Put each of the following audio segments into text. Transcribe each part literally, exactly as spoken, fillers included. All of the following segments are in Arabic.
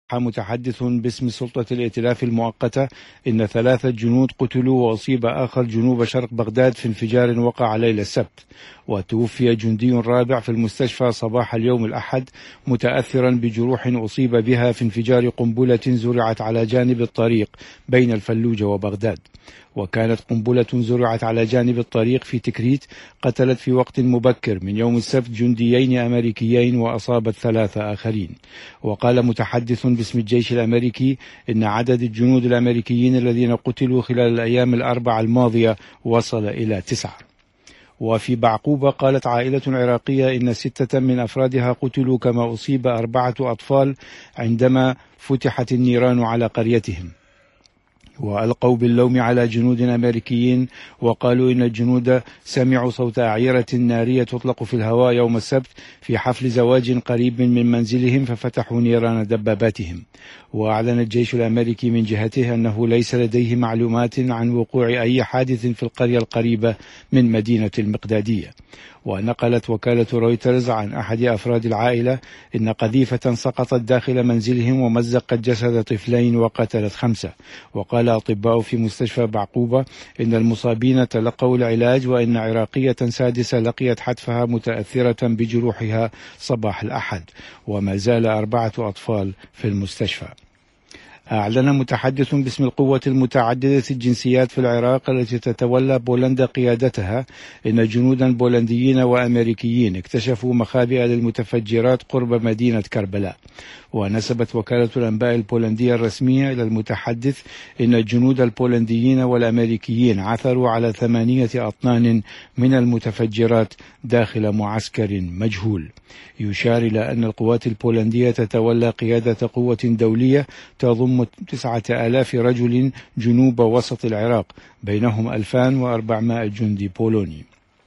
متحدث باسم سلطة الائتلاف المؤقتة إن ثلاثة جنود قتلوا وأصيب آخر جنوب شرق بغداد في انفجار وقع ليلة السبت، وتوفي جندي رابع في المستشفى صباح اليوم الأحد متأثرا بجروح أصيب بها في انفجار قنبلة زرعت على جانب الطريق بين الفلوجة وبغداد. وكانت قنبلة زرعت على جانب الطريق في تكريت قتلت في وقت مبكر من يوم السبت جنديين أمريكيين وأصابت ثلاثة آخرين. وقال متحدث باسم الجيش الأمريكي إن عدد الجنود الأمريكيين الذين قتلوا خلال الأيام الأربع الماضية وصل إلى تسعة. وفي بعقوبة قالت عائلة عراقية إن ستة من أفرادها قتلوا كما أصيب أربعة أطفال عندما فتحت النيران على قريتهم. وألقوا باللوم على جنود أمريكيين وقالوا إن الجنود سمعوا صوت أعيرة نارية تطلق في الهواء يوم السبت في حفل زواج قريب من منزلهم ففتحوا نيران دباباتهم. وأعلن الجيش الأمريكي من جهته أنه ليس لديه معلومات عن وقوع أي حادث في القرية القريبة من مدينة المقدادية. ونقلت وكالة رويترز عن أحد أفراد العائلة إن قذيفة سقطت داخل منزلهم ومزقت جسد طفلين وقتلت خمسة. وقال أطباء في مستشفى بعقوبة إن المصابين تلقوا العلاج وإن عراقية سادسة لقيت حتفها متأثرة بجروحها صباح الأحد، وما زال أربعة أطفال في المستشفى. أعلن متحدث باسم القوة المتعددة الجنسيات في العراق التي تتولى بولندا قيادتها إن جنودا بولنديين وأمريكيين اكتشفوا مخابئ للمتفجرات قرب مدينة كربلاء. ونسبت وكالة الأنباء البولندية الرسمية إلى المتحدث إن الجنود البولنديين والأمريكيين عثروا على ثمانية أطنان من المتفجرات داخل معسكر مجهول. يشار إلى أن القوات البولندية تتولى قيادة قوة دولية تضم تسعة آلاف رجل جنوب وسط العراق، بينهم ألفان وأربعمائة جندي بولوني.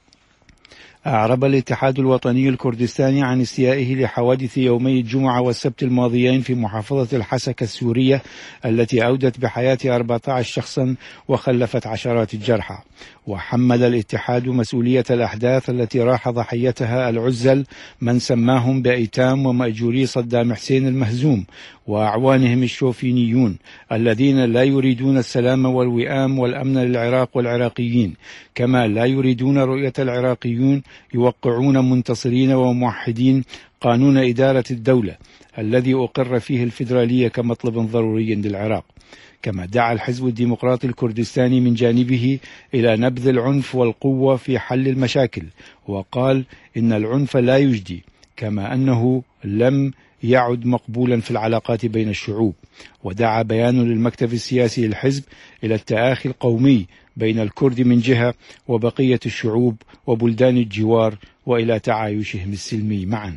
أعرب الاتحاد الوطني الكردستاني عن استيائه لحوادث يومي الجمعة والسبت الماضيين في محافظة الحسكة السورية التي أودت بحياة أربعة عشر شخصا وخلفت عشرات الجرحى. وحمل الاتحاد مسؤولية الأحداث التي راح ضحيتها العزل من سماهم بأيتام ومأجوري صدام حسين المهزوم وأعوانهم الشوفينيون الذين لا يريدون السلام والوئام والأمن للعراق والعراقيين، كما لا يريدون رؤية العراقيون يوقعون منتصرين وموحدين قانون إدارة الدولة الذي أقر فيه الفيدرالية كمطلب ضروري للعراق. كما دعا الحزب الديمقراطي الكردستاني من جانبه إلى نبذ العنف والقوة في حل المشاكل، وقال إن العنف لا يجدي، كما أنه لم يعد مقبولا في العلاقات بين الشعوب. ودعا بيان للمكتب السياسي للحزب إلى التآخي القومي بين الكرد من جهة وبقية الشعوب وبلدان الجوار وإلى تعايشهم السلمي معا.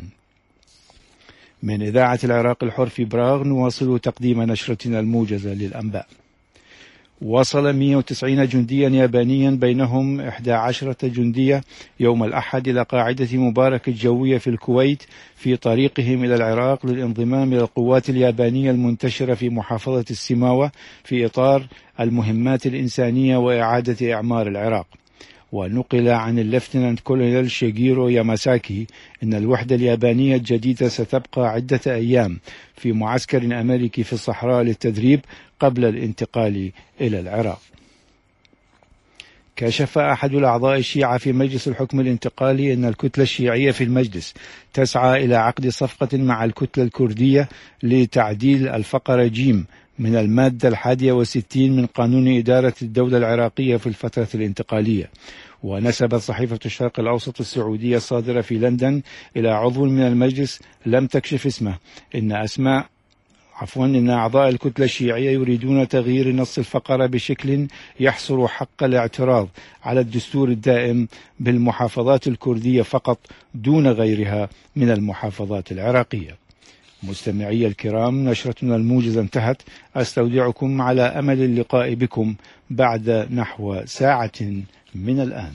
من إذاعة العراق الحر في براغ نواصل تقديم نشرتنا الموجزة للأنباء. وصل مئة وتسعين جنديا يابانيا بينهم إحدى عشرة جندية يوم الأحد إلى قاعدة مبارك الجوية في الكويت في طريقهم إلى العراق للانضمام إلى القوات اليابانية المنتشرة في محافظة السماوة في إطار المهمات الإنسانية وإعادة إعمار العراق. ونقل عن الليفتنانت كولونيل شيجيرو ياماساكي إن الوحدة اليابانية الجديدة ستبقى عدة أيام في معسكر أمريكي في الصحراء للتدريب قبل الانتقال إلى العراق. كشف أحد الأعضاء الشيعة في مجلس الحكم الانتقالي أن الكتلة الشيعية في المجلس تسعى إلى عقد صفقة مع الكتلة الكردية لتعديل الفقرة جيم من المادة الحادية والستين من قانون إدارة الدولة العراقية في الفترة الانتقالية. ونسبت صحيفة الشرق الأوسط السعودية الصادرة في لندن إلى عضو من المجلس لم تكشف اسمه إن أسماء عفوا إن أعضاء الكتلة الشيعية يريدون تغيير نص الفقرة بشكل يحصر حق الاعتراض على الدستور الدائم بالمحافظات الكردية فقط دون غيرها من المحافظات العراقية. مستمعي الكرام، نشرتنا الموجزة انتهت. أستودعكم على أمل اللقاء بكم بعد نحو ساعة من الآن.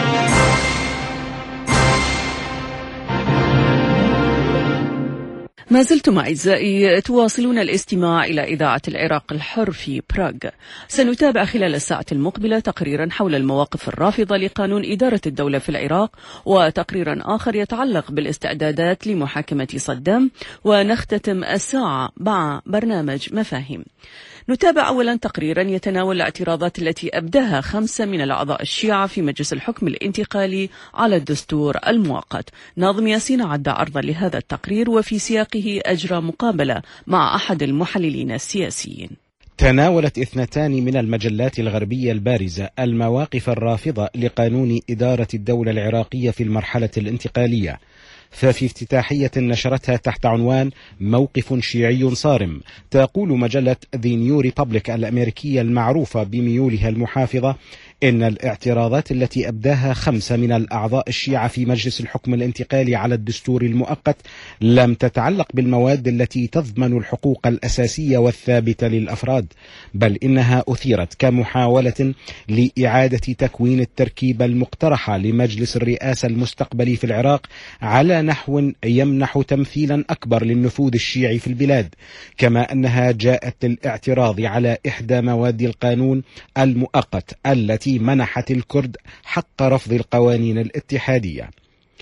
ما ما زلتم أعزائي تواصلون الاستماع إلى إذاعة العراق الحر في براغ. سنتابع خلال الساعة المقبلة تقريرا حول المواقف الرافضة لقانون إدارة الدولة في العراق، وتقريرا آخر يتعلق بالاستعدادات لمحاكمة صدام، ونختتم الساعة مع برنامج مفاهيم. نتابع أولا تقريرا يتناول الاعتراضات التي أبداها خمسة من الأعضاء الشيعة في مجلس الحكم الانتقالي على الدستور المؤقت. ناظم ياسين عد عرضا لهذا التقرير، وفي سياقه أجرى مقابلة مع أحد المحللين السياسيين. تناولت اثنتان من المجلات الغربية البارزة المواقف الرافضة لقانون إدارة الدولة العراقية في المرحلة الانتقالية. ففي افتتاحية نشرتها تحت عنوان موقف شيعي صارم، تقول مجلة The New Republic الأمريكية المعروفة بميولها المحافظة إن الاعتراضات التي أبداها خمسة من الأعضاء الشيعة في مجلس الحكم الانتقالي على الدستور المؤقت لم تتعلق بالمواد التي تضمن الحقوق الأساسية والثابتة للأفراد، بل إنها أثيرت كمحاولة لإعادة تكوين التركيبة المقترحة لمجلس الرئاسة المستقبلي في العراق على نحو يمنح تمثيلا أكبر للنفوذ الشيعي في البلاد، كما أنها جاءت للاعتراض على إحدى مواد القانون المؤقت التي منحت الكرد حق رفض القوانين الاتحادية.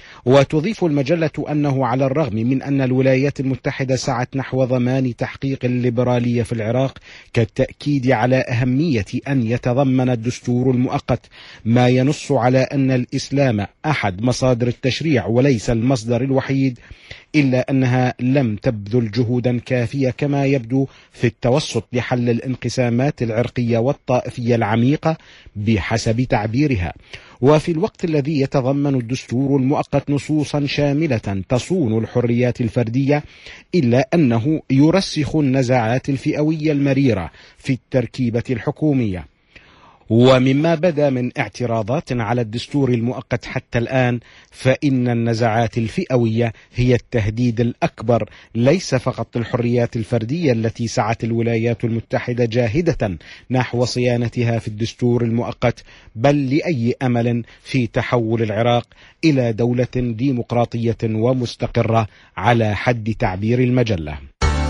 وتضيف المجلة أنه على الرغم من أن الولايات المتحدة سعت نحو ضمان تحقيق الليبرالية في العراق كالتأكيد على أهمية أن يتضمن الدستور المؤقت ما ينص على أن الإسلام أحد مصادر التشريع وليس المصدر الوحيد، إلا أنها لم تبذل جهودا كافية كما يبدو في التوسط لحل الانقسامات العرقية والطائفية العميقة بحسب تعبيرها. وفي الوقت الذي يتضمن الدستور المؤقت نصوصا شاملة تصون الحريات الفردية، إلا أنه يرسخ النزاعات الفئوية المريرة في التركيبة الحكومية. ومما بدا من اعتراضات على الدستور المؤقت حتى الآن، فإن النزاعات الفئوية هي التهديد الأكبر ليس فقط للحريات الفردية التي سعت الولايات المتحدة جاهدة نحو صيانتها في الدستور المؤقت، بل لأي أمل في تحول العراق إلى دولة ديمقراطية ومستقرة على حد تعبير المجلة.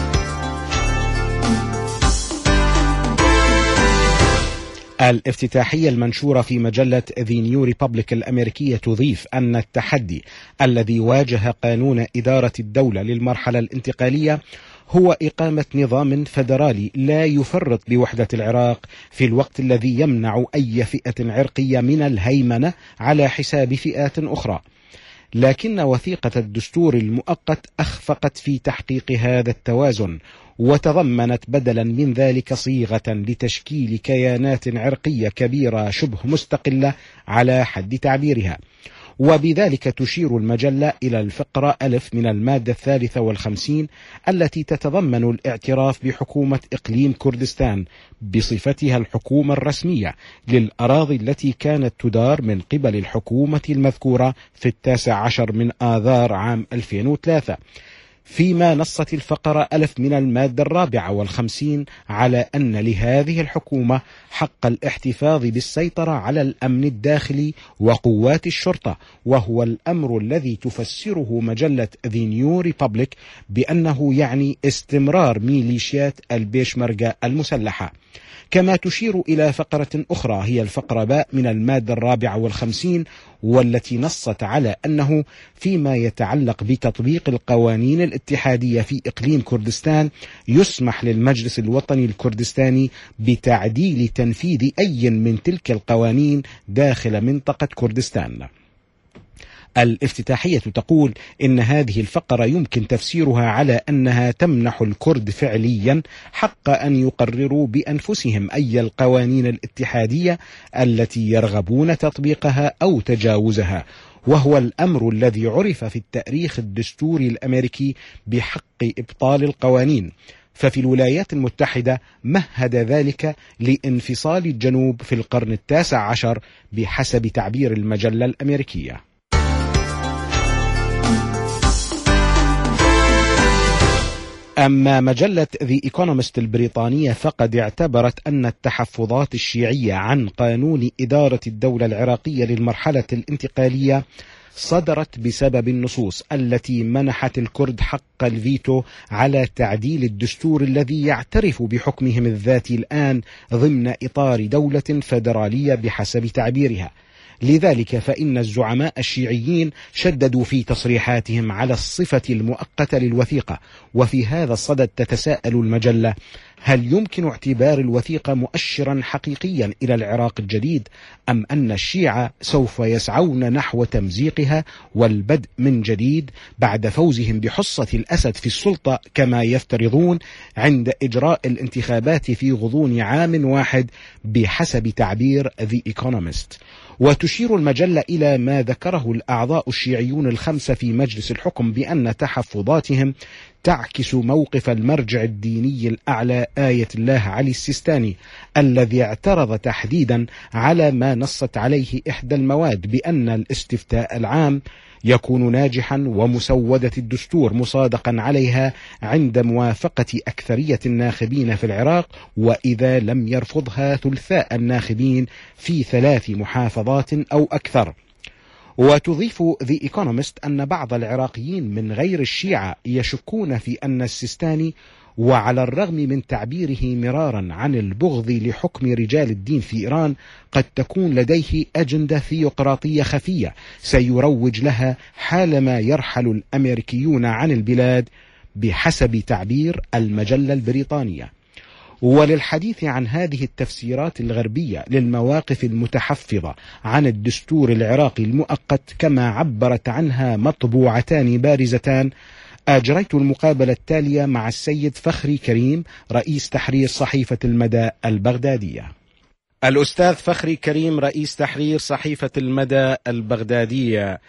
الافتتاحية المنشورة في مجلة The New Republic الأمريكية تضيف أن التحدي الذي واجه قانون إدارة الدولة للمرحلة الانتقالية هو إقامة نظام فدرالي لا يفرط بوحدة العراق في الوقت الذي يمنع أي فئة عرقية من الهيمنة على حساب فئات أخرى. لكن وثيقة الدستور المؤقت أخفقت في تحقيق هذا التوازن، وتضمنت بدلا من ذلك صيغة لتشكيل كيانات عرقية كبيرة شبه مستقلة على حد تعبيرها. وبذلك تشير المجلة إلى الفقرة ألف من المادة الثالثة والخمسين التي تتضمن الاعتراف بحكومة إقليم كردستان بصفتها الحكومة الرسمية للأراضي التي كانت تدار من قبل الحكومة المذكورة في التاسع عشر من آذار عام ألفين وثلاثة، فيما نصت الفقرة ألف من المادة الرابعة والخمسين على أن لهذه الحكومة حق الاحتفاظ بالسيطرة على الأمن الداخلي وقوات الشرطة، وهو الأمر الذي تفسره مجلة The New Republic بأنه يعني استمرار ميليشيات البيشمركة المسلحة. كما تشير إلى فقرة أخرى هي الفقرة باء من المادة الرابعة والخمسين، والتي نصت على أنه فيما يتعلق بتطبيق القوانين الاتحادية في إقليم كردستان يسمح للمجلس الوطني الكردستاني بتعديل تنفيذ أي من تلك القوانين داخل منطقة كردستان. الافتتاحية تقول إن هذه الفقرة يمكن تفسيرها على أنها تمنح الكرد فعليا حق أن يقرروا بأنفسهم أي القوانين الاتحادية التي يرغبون تطبيقها أو تجاوزها، وهو الأمر الذي عرف في التاريخ الدستوري الأمريكي بحق إبطال القوانين. ففي الولايات المتحدة مهد ذلك لانفصال الجنوب في القرن التاسع عشر بحسب تعبير المجلة الأمريكية. أما مجلة The Economist البريطانية فقد اعتبرت أن التحفظات الشيعية عن قانون إدارة الدولة العراقية للمرحلة الانتقالية صدرت بسبب النصوص التي منحت الكرد حق الفيتو على تعديل الدستور الذي يعترف بحكمهم الذاتي الآن ضمن إطار دولة فيدرالية بحسب تعبيرها. لذلك فإن الزعماء الشيعيين شددوا في تصريحاتهم على الصفة المؤقتة للوثيقة. وفي هذا الصدد تتساءل المجلة: هل يمكن اعتبار الوثيقة مؤشرا حقيقيا إلى العراق الجديد، أم أن الشيعة سوف يسعون نحو تمزيقها والبدء من جديد بعد فوزهم بحصة الأسد في السلطة كما يفترضون عند إجراء الانتخابات في غضون عام واحد بحسب تعبير The Economist؟ وتشير المجلة إلى ما ذكره الأعضاء الشيعيون الخمسة في مجلس الحكم بأن تحفظاتهم تعكس موقف المرجع الديني الأعلى آية الله علي السيستاني، الذي اعترض تحديدا على ما نصت عليه إحدى المواد بأن الاستفتاء العام يكون ناجحا ومسودة الدستور مصادقا عليها عند موافقة أكثرية الناخبين في العراق، وإذا لم يرفضها ثلثاء الناخبين في ثلاث محافظات أو أكثر. وتضيف The Economist أن بعض العراقيين من غير الشيعة يشكون في أن السيستاني، وعلى الرغم من تعبيره مرارا عن البغض لحكم رجال الدين في إيران، قد تكون لديه أجندة ثيوقراطية خفية سيروج لها حالما يرحل الأمريكيون عن البلاد بحسب تعبير المجلة البريطانية. وللحديث عن هذه التفسيرات الغربية للمواقف المتحفظة عن الدستور العراقي المؤقت كما عبرت عنها مطبوعتان بارزتان، أجريت المقابلة التالية مع السيد فخري كريم رئيس تحرير صحيفة المدى البغدادية. الأستاذ فخري كريم رئيس تحرير صحيفة المدى البغدادية،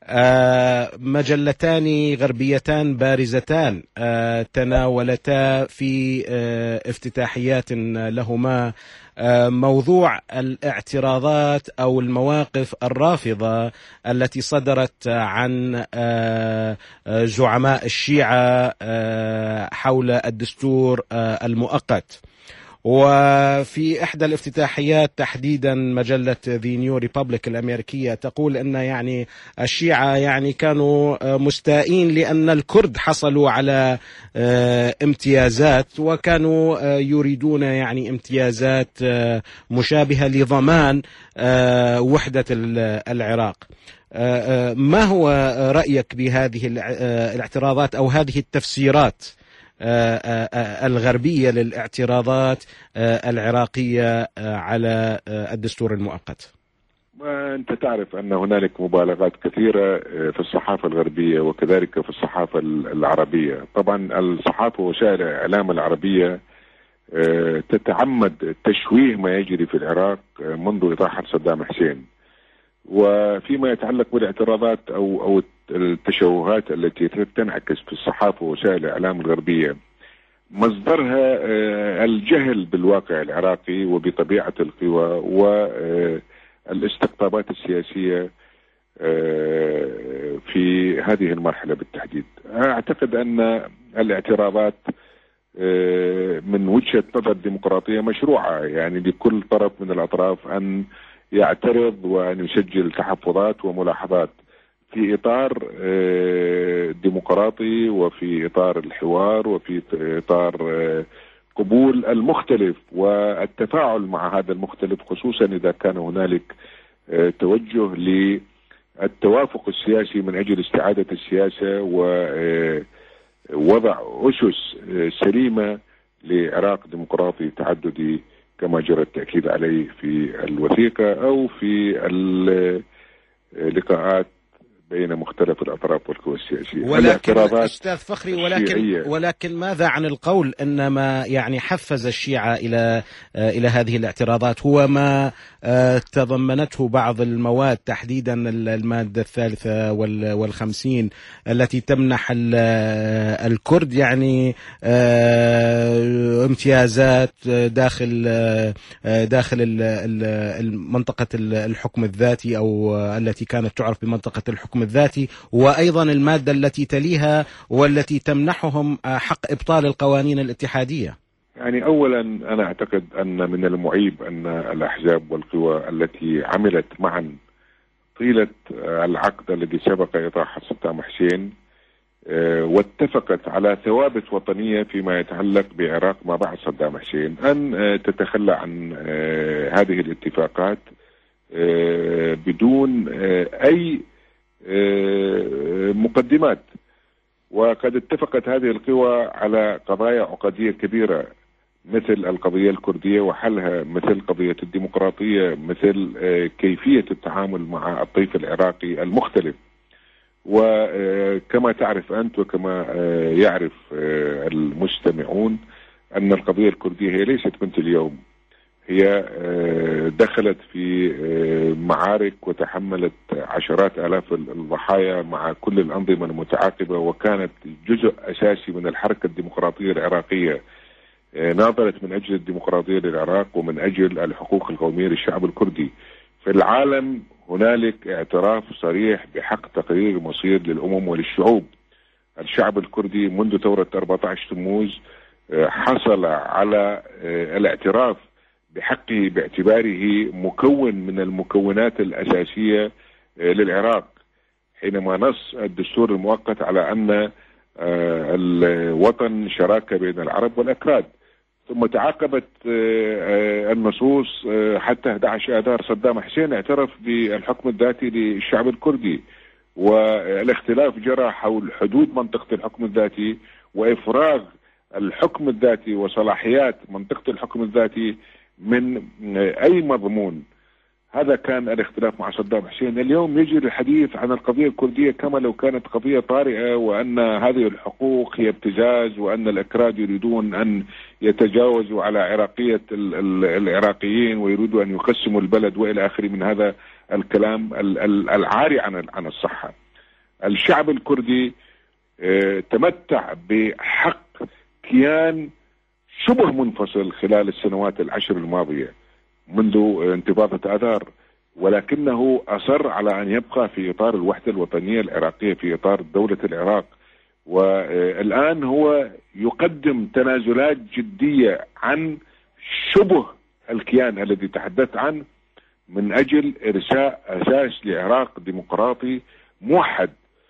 آه مجلتان غربيتان بارزتان آه تناولتا في آه افتتاحيات لهما آه موضوع الاعتراضات أو المواقف الرافضة التي صدرت عن آه زعماء الشيعة آه حول الدستور آه المؤقت. وفي إحدى الافتتاحيات تحديدا مجلة The New Republic الأمريكية تقول أن يعني الشيعة يعني كانوا مستائين لأن الكرد حصلوا على امتيازات، وكانوا يريدون يعني امتيازات مشابهة لضمان وحدة العراق. ما هو رأيك بهذه الاعتراضات أو هذه التفسيرات الغربية للاعتراضات العراقية على الدستور المؤقت؟ أنت تعرف أن هنالك مبالغات كثيرة في الصحافة الغربية وكذلك في الصحافة العربية. طبعا الصحافة ووسائل الإعلام العربية تتعمد تشويه ما يجري في العراق منذ إطاحة صدام حسين، وفيما يتعلق بالاعتراضات أو أو التشوهات التي تنعكس في الصحافة ووسائل الإعلام الغربية مصدرها الجهل بالواقع العراقي وبطبيعة القوى والاستقطابات السياسية في هذه المرحلة بالتحديد. أعتقد أن الاعتراضات من وجهة نظر ديمقراطية مشروعة، يعني لكل طرف من الأطراف أن يعترض وأن يسجل تحفظات وملاحظات في إطار ديمقراطي وفي إطار الحوار وفي إطار قبول المختلف والتفاعل مع هذا المختلف، خصوصا إذا كان هنالك توجه للتوافق السياسي من أجل استعادة السياسة ووضع أسس سليمة لعراق ديمقراطي تعددي كما جرى التأكيد عليه في الوثيقة أو في اللقاءات بين مختلف الأطراف والقوى السياسية. ولكن أستاذ فخري، ولكن ولكن ماذا عن القول أن ما يعني حفز الشيعة إلى إلى هذه الاعتراضات هو ما تضمنته بعض المواد، تحديدا المادة الثالثة والخمسين التي تمنح الكرد يعني امتيازات داخل داخل منطقة الحكم الذاتي أو التي كانت تعرف بمنطقة الحكم الذاتي، وأيضا المادة التي تليها والتي تمنحهم حق إبطال القوانين الاتحادية. يعني أولا أنا أعتقد أن من المعيب أن الأحزاب والقوى التي عملت معا في طيلة العقد الذي سبق إطاحة صدام حسين، واتفقت على ثوابت وطنية فيما يتعلق بعراق ما بعد صدام حسين، أن تتخلى عن هذه الاتفاقات بدون أي مقدمات. وقد اتفقت هذه القوى على قضايا عقدية كبيرة مثل القضية الكردية وحلها، مثل قضية الديمقراطية، مثل كيفية التعامل مع الطيف العراقي المختلف. وكما تعرف أنت وكما يعرف المستمعون أن القضية الكردية هي ليست بنت اليوم، هي دخلت في معارك وتحملت عشرات آلاف الضحايا مع كل الأنظمة المتعاقبة، وكانت جزء أساسي من الحركة الديمقراطية العراقية، ناضلت من أجل الديمقراطية للعراق ومن أجل الحقوق القومية للشعب الكردي. في العالم هنالك اعتراف صريح بحق تقرير المصير للأمم وللشعوب. الشعب الكردي منذ ثورة أربعة عشر تموز حصل على الاعتراف بحقه باعتباره مكون من المكونات الأساسية للعراق، حينما نص الدستور المؤقت على أن الوطن شراكة بين العرب والأكراد. ثم تعاقبت النصوص حتى أحد عشر آذار صدام حسين اعترف بالحكم الذاتي للشعب الكردي، والاختلاف جرى حول حدود منطقة الحكم الذاتي وإفراغ الحكم الذاتي وصلاحيات منطقة الحكم الذاتي من أي مضمون. هذا كان الاختلاف مع صدام حسين. اليوم يجري الحديث عن القضية الكردية كما لو كانت قضية طارئة، وأن هذه الحقوق هي ابتزاز، وأن الأكراد يريدون أن يتجاوزوا على عراقية العراقيين ويريدوا أن يقسموا البلد وإلى آخره من هذا الكلام العاري عن عن الصحة. الشعب الكردي تمتع بحق كيان شبه منفصل خلال السنوات العشر الماضية منذ انتفاضة آذار، ولكنه أصر على أن يبقى في إطار الوحدة الوطنية العراقية، في إطار دولة العراق. والآن هو يقدم تنازلات جدية عن شبه الكيان الذي تحدثت عنه من أجل إرساء أساس لعراق ديمقراطي موحد.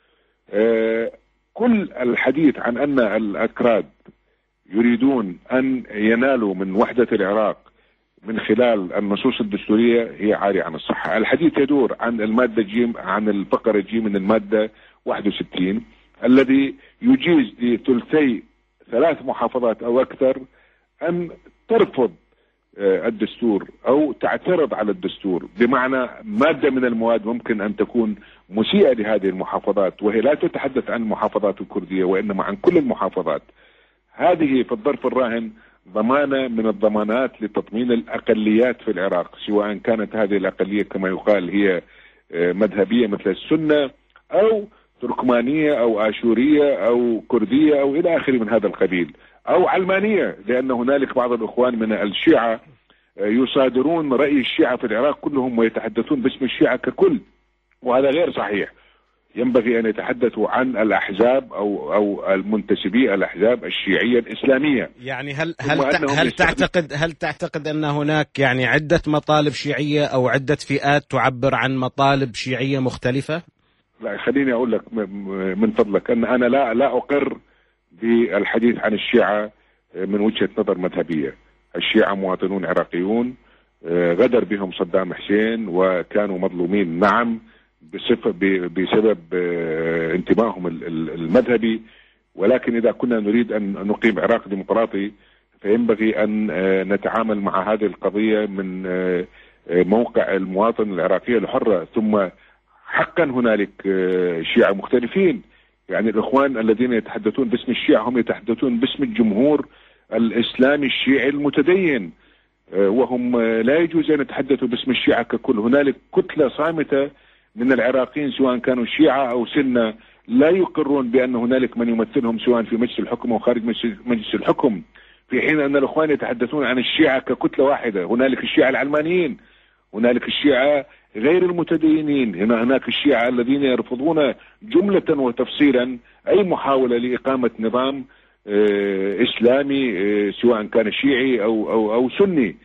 كل الحديث عن أن الأكراد يريدون أن ينالوا من وحدة العراق من خلال النصوص الدستورية هي عارية عن الصحة. الحديث يدور عن المادة جيم، عن الفقرة جيم من المادة واحد وستين الذي يجيز لثلثي ثلاث محافظات أو أكثر أن ترفض الدستور أو تعترض على الدستور، بمعنى مادة من المواد ممكن أن تكون مسيئة لهذه المحافظات، وهي لا تتحدث عن المحافظات الكردية وإنما عن كل المحافظات. هذه في الظرف الراهن ضمانة من الضمانات لتطمين الأقليات في العراق، سواء كانت هذه الأقلية كما يقال هي مذهبية مثل السنة أو تركمانية أو آشورية أو كردية أو إلى آخره من هذا القبيل، أو علمانية، لأن هنالك بعض الأخوان من الشيعة يصادرون رأي الشيعة في العراق كلهم ويتحدثون باسم الشيعة ككل، وهذا غير صحيح. ينبغي أن يتحدثوا عن الأحزاب أو أو المنتسبي الأحزاب الشيعية الإسلامية. يعني هل هل هل تعتقد هل تعتقد أن هناك يعني عدة مطالب شيعية أو عدة فئات تعبر عن مطالب شيعية مختلفة؟ لا، خليني أقول لك من فضلك أن أنا لا لا أقر بالحديث عن الشيعة من وجهة نظر مذهبية. الشيعة مواطنون عراقيون غدر بهم صدام حسين وكانوا مظلومين، نعم، بسبب انتمائهم المذهبي، ولكن إذا كنا نريد أن نقيم عراق ديمقراطي فينبغي أن نتعامل مع هذه القضية من موقع المواطن العراقي الحرة. ثم حقا هنالك شيعة مختلفين، يعني الإخوان الذين يتحدثون باسم الشيعة هم يتحدثون باسم الجمهور الإسلامي الشيعي المتدين، وهم لا يجوز أن يتحدثوا باسم الشيعة ككل. هنالك كتلة صامتة من العراقيين سواء كانوا شيعة أو سنة لا يقرون بأن هنالك من يمثلهم سواء في مجلس الحكم أو خارج مجلس الحكم، في حين أن الإخوان يتحدثون عن الشيعة ككتلة واحدة. هنالك الشيعة العلمانيين، هنالك الشيعة غير المتدينين، هنا هناك الشيعة الذين يرفضون جملة وتفصيلا أي محاولة لإقامة نظام إسلامي سواء كان شيعي أو أو أو سني.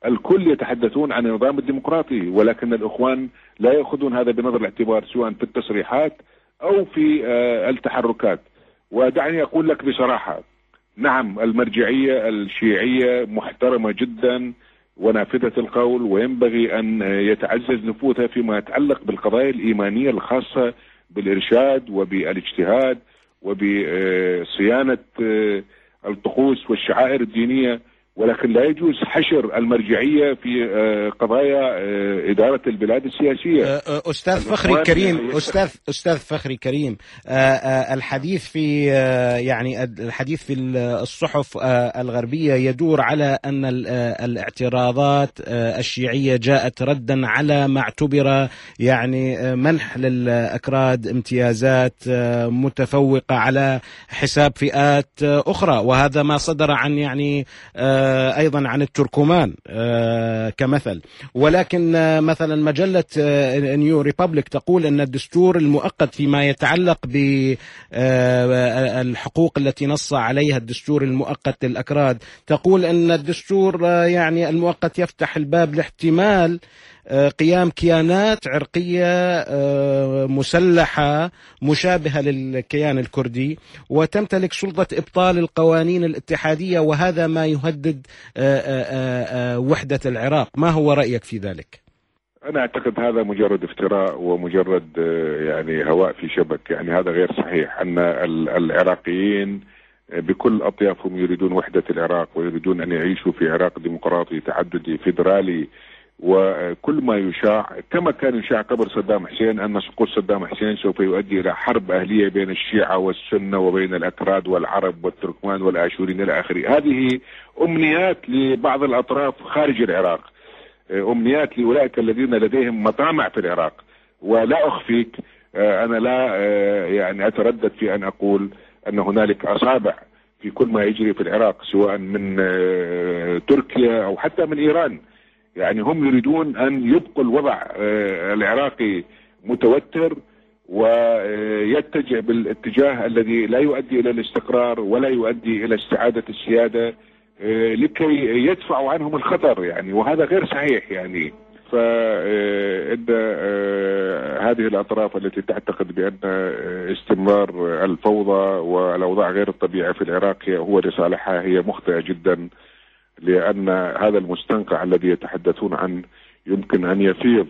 الكل يتحدثون عن النظام الديمقراطي، ولكن الإخوان لا يأخذون هذا بنظر الاعتبار سواء في التصريحات أو في التحركات. ودعني أقول لك بصراحة، نعم المرجعية الشيعية محترمة جدا ونافذة القول، وينبغي أن يتعزز نفوذها فيما يتعلق بالقضايا الإيمانية الخاصة بالإرشاد وبالاجتهاد وبصيانة الطقوس والشعائر الدينية، ولكن لا يجوز حشر المرجعية في قضايا إدارة البلاد السياسية. أستاذ فخري كريم أستاذ أستاذ فخري كريم الحديث في يعني الحديث في الصحف الغربية يدور على أن الاعتراضات الشيعية جاءت ردا على ما اعتبر يعني منح للأكراد امتيازات متفوقة على حساب فئات أخرى، وهذا ما صدر عن يعني أيضا عن التركمان كمثل. ولكن مثلا مجلة نيو ريبابليك تقول أن الدستور المؤقت فيما يتعلق بالحقوق التي نص عليها الدستور المؤقت للأكراد، تقول أن الدستور يعني المؤقت يفتح الباب لاحتمال قيام كيانات عرقية مسلحة مشابهة للكيان الكردي وتمتلك سلطة إبطال القوانين الاتحادية، وهذا ما يهدد وحدة العراق. ما هو رأيك في ذلك؟ أنا أعتقد هذا مجرد افتراء ومجرد يعني هواء في شبك، يعني هذا غير صحيح. أن العراقيين بكل أطيافهم يريدون وحدة العراق ويريدون أن يعيشوا في عراق ديمقراطي تعددي فيدرالي، وكل ما يشاع كما كان يشاع قبل صدام حسين أن سقوط صدام حسين سوف يؤدي إلى حرب أهلية بين الشيعة والسنة وبين الأكراد والعرب والتركمان والآشوريين إلى آخره. هذه أمنيات لبعض الأطراف خارج العراق، أمنيات لأولئك الذين لديهم مطامع في العراق. ولا أخفيك أنا لا يعني أتردد في أن أقول أن هنالك أصابع في كل ما يجري في العراق سواء من تركيا أو حتى من إيران. يعني هم يريدون أن يبقوا الوضع العراقي متوتر ويتجه بالاتجاه الذي لا يؤدي إلى الاستقرار ولا يؤدي إلى استعادة السيادة لكي يدفعوا عنهم الخطر، يعني وهذا غير صحيح. يعني فإن هذه الأطراف التي تعتقد بأن استمرار الفوضى والأوضاع غير الطبيعية في العراق هو لصالحها هي مخطئة جدا، لأن هذا المستنقع الذي يتحدثون عنه يمكن أن يفيض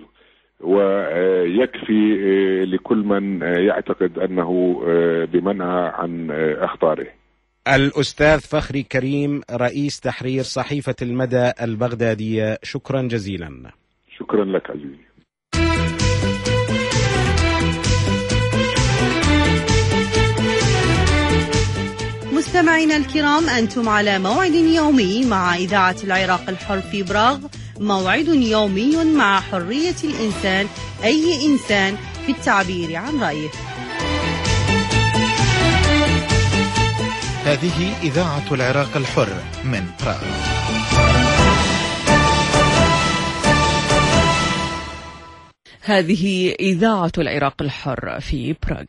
ويكفي لكل من يعتقد أنه بمنع عن أخطاره. الأستاذ فخري كريم رئيس تحرير صحيفة المدى البغدادية، شكرا جزيلا. شكرا لك عزيزي. مستمعينا الكرام، أنتم على موعد يومي مع إذاعة العراق الحر في براغ، موعد يومي مع حرية الإنسان، أي إنسان في التعبير عن رأيه. هذه إذاعة العراق الحر من براغ. هذه إذاعة العراق الحر في براغ.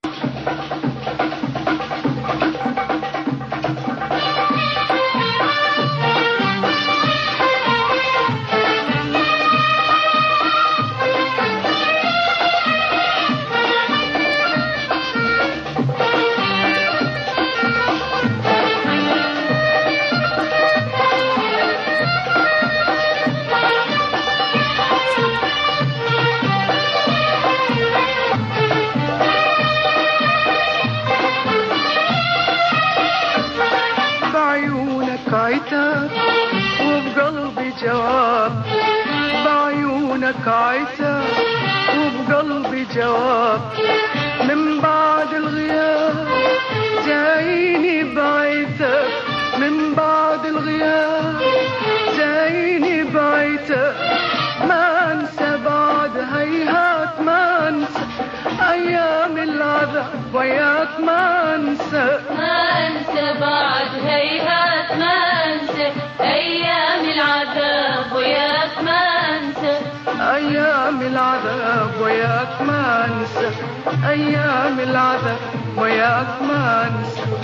عتاب وبقلبي جواب، بعيونك عتاب وبقلبي جواب، من بعد الغياب جايني بعيتك، من بعد الغياب جايني بعيتك، ما انسى بعد هيهات ما انسى ايام العذاب وياك، ما انسى ما انسى بعد هيهات ما انسى ايام العذاب وياك، ما انسى ايام العذاب وياك، ما انسى ايام العذاب وياك، ما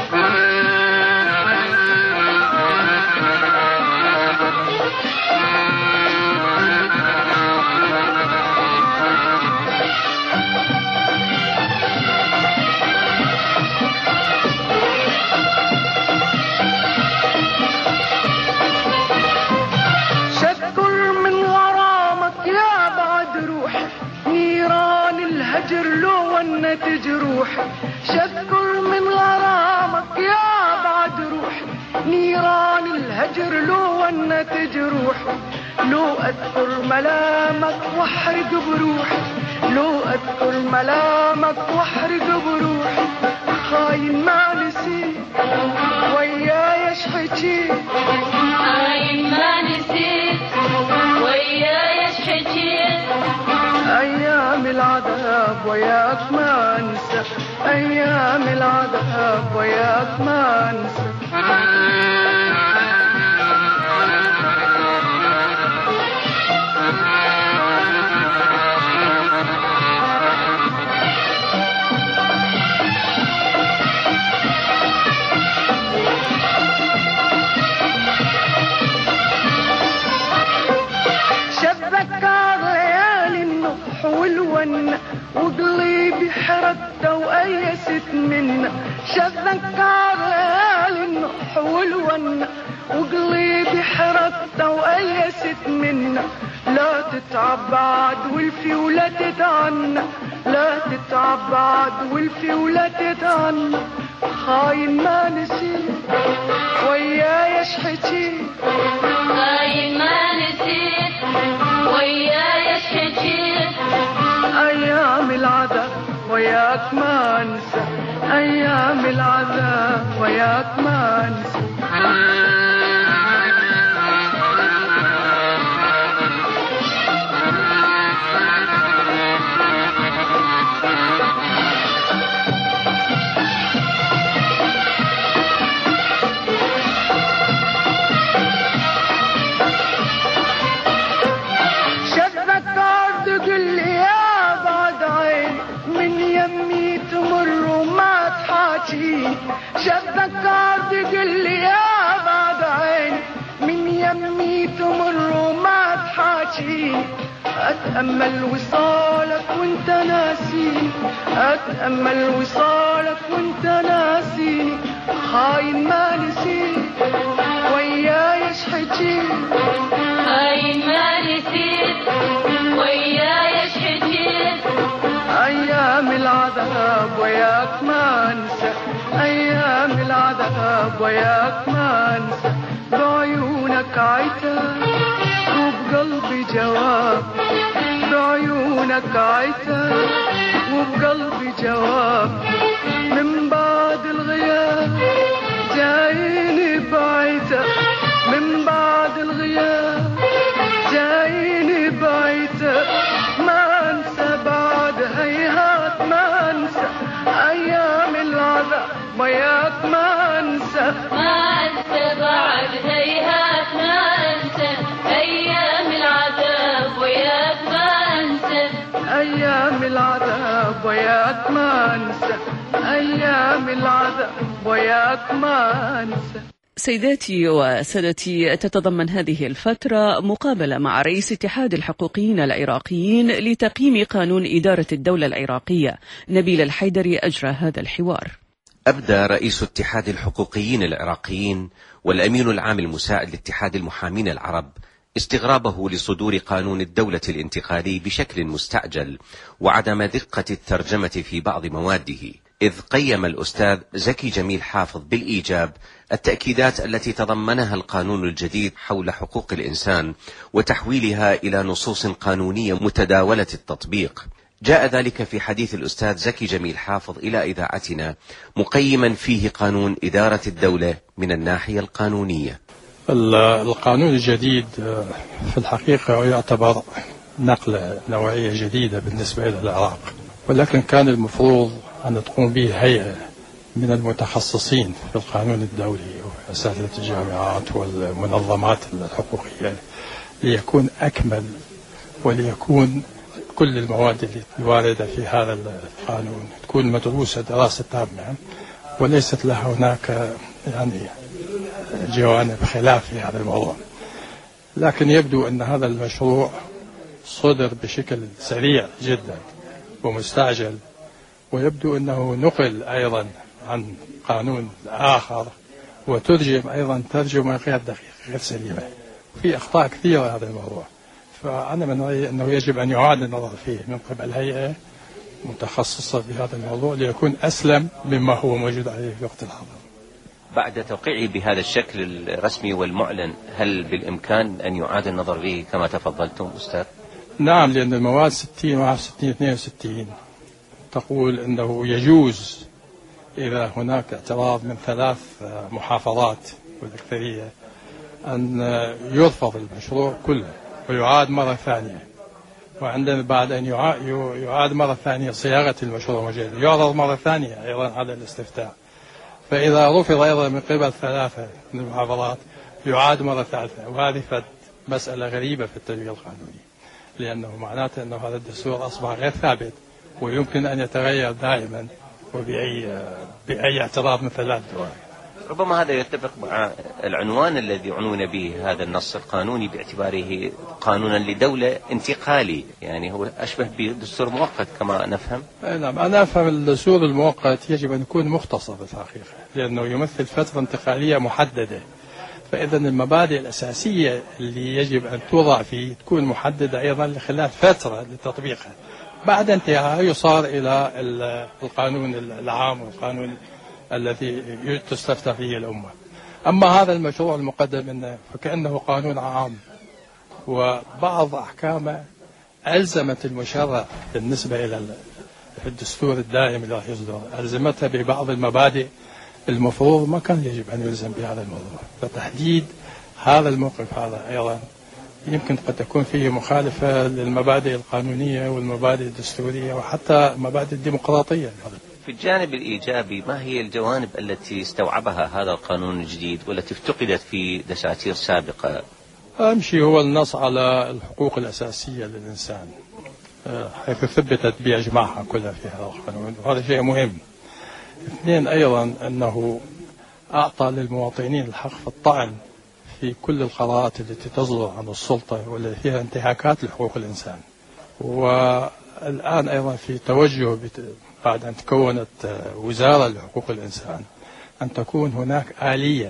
انسى. الهجر لو ونت جروحي، شكر من غرامك يا بعد روحي، نيران الهجر لو ونت جروحي، لو أذكر ملامك واحرق بروحي، لو أذكر ملامك واحرق بروحي، خاين ما نسيت وياي اش حكيت، خاين ما نسيت وياي اش حكيت، أيام العذاب وياك ما أنسى، أيام العذاب وياك ما أنسى. والونة وقلبي حرقت وأيست منا، شذكر ليالي النح والونة وقلبي حرقت وأيست منا، لا تتعب بعد والفي ولا تتعنى، لا تتعب بعد والفي ولا تتعنى، خاين ما نسيت وياي اش حكيت، خاين ما نسيت وياي اش حكيت، أيام العذاب وياك ما أنسى، أيام العذاب وياك ما أنسى. شذكر تقول لي يا بعد عيني من يمي تمر وما تحاكي، أتأمل وصالك وانت ناسيني، أتأمل وصالك وانت ناسيني، خاين ما نسيت وياي اش حكيت، خاين ما نسيت وياي اش حكيت، أيام العذاب وياك ما أنسى، أيام العذاب وياك ما أنسى، بعيونك عتاب وبقلبي جواب، بعيونك عتاب وبقلبي جواب، من بعد الغياب جايني بعتاب، من بعد الغياب جايني بعتاب، ما أنسى بعد هيهات ما أنسى، أيام العذاب وياك ما أنسى، ما أنسى بعد هيهات ما أنسى، أيام العذاب وياك ما أنسى، أيام العذاب وياك ما أنسى، أيام العذاب وياك ما أنسى. سيداتي وسادتي، تتضمن هذه الفترة مقابلة مع رئيس اتحاد الحقوقيين العراقيين لتقييم قانون إدارة الدولة العراقية. نبيل الحيدري أجرى هذا الحوار. أبدى رئيس اتحاد الحقوقيين العراقيين والأمين العام المساعد لاتحاد المحامين العرب استغرابه لصدور قانون الدولة الانتقالي بشكل مستعجل وعدم دقة الترجمة في بعض مواده، إذ قيم الأستاذ زكي جميل حافظ بالإيجاب التأكيدات التي تضمنها القانون الجديد حول حقوق الإنسان وتحويلها إلى نصوص قانونية متداولة التطبيق. جاء ذلك في حديث الأستاذ زكي جميل حافظ إلى إذاعتنا مقيما فيه قانون إدارة الدولة من الناحية القانونية. القانون الجديد في الحقيقة يعتبر نقلة نوعية جديدة بالنسبة إلى العراق، ولكن كان المفروض أن تقوم به هيئة من المتخصصين في القانون الدولي وأساتذة الجامعات والمنظمات الحقوقية ليكون أكمل، وليكون كل المواد الواردة في هذا القانون تكون مدروسة دراسة تامة وليست لها هناك يعني جوانب خلاف في هذا الموضوع. لكن يبدو أن هذا المشروع صدر بشكل سريع جدا ومستعجل، ويبدو أنه نقل أيضا عن قانون آخر وترجم أيضا ترجمة غير دقيقة غير سليمة، في أخطاء كثيرة هذا الموضوع. فأنا من رأيي أنه يجب أن يعاد النظر فيه من قبل هيئة متخصصة في هذا الموضوع ليكون أسلم مما هو موجود عليه في وقت الحاضر. بعد توقيعه بهذا الشكل الرسمي والمعلن، هل بالإمكان أن يعاد النظر به كما تفضلتم أستاذ؟ نعم، لأن المواد ستين واحد وستين اثنين وستين تقول أنه يجوز إذا هناك اعتراض من ثلاث محافظات والأكثرية أن يرفض المشروع كله ويعاد مرة ثانية، وعندما بعد أن يعاد مرة ثانية صياغة المشروع مجددا يعرض مرة ثانية أيضا على الاستفتاء، فإذا رفض أيضا من قبل ثلاثة من المحافظات يعاد مرة ثالثة. وهذه مسألة غريبة في التطبيق القانوني، لأنه معناته أن هذا الدستور أصبح غير ثابت ويمكن أن يتغير دائما وبأي بأي اعتراض من ثلاث دول. ربما هذا يتفق مع العنوان الذي عنون به هذا النص القانوني باعتباره قانونا لدولة انتقالي، يعني هو أشبه بدستور مؤقت كما نفهم. نعم، أنا أفهم الدستور المؤقت يجب أن يكون مختصر بالحقيقة، لأنه يمثل فترة انتقالية محددة، فإذا المبادئ الأساسية اللي يجب أن توضع فيه تكون محددة أيضا لخلال فترة لتطبيقها. بعد انتهائها يصار إلى القانون العام والقانون الذي تستفتى فيه الأمة. أما هذا المشروع المقدم إنه فكأنه قانون عام، وبعض أحكامه ألزمت المشرع بالنسبة إلى الدستور الدائم اللي راح يصدر، ألزمتها ببعض المبادئ المفروض ما كان يجب أن يلزم بهذا الموضوع. فتحديد هذا الموقف هذا أيضا يمكن قد تكون فيه مخالفة للمبادئ القانونية والمبادئ الدستورية وحتى مبادئ الديمقراطية. في الجانب الإيجابي، ما هي الجوانب التي استوعبها هذا القانون الجديد والتي افتقدت في دساتير سابقة؟ أهم شيء هو النص على الحقوق الأساسية للإنسان، حيث ثبتت بأجمعها كلها في هذا القانون، وهذا شيء مهم. اثنين، أيضا أنه أعطى للمواطنين الحق في الطعن في كل القرارات التي تصدر عن السلطة والتي فيها انتهاكات لحقوق الإنسان. والآن أيضا في توجه بعد أن تكونت وزارة لحقوق الإنسان أن تكون هناك آلية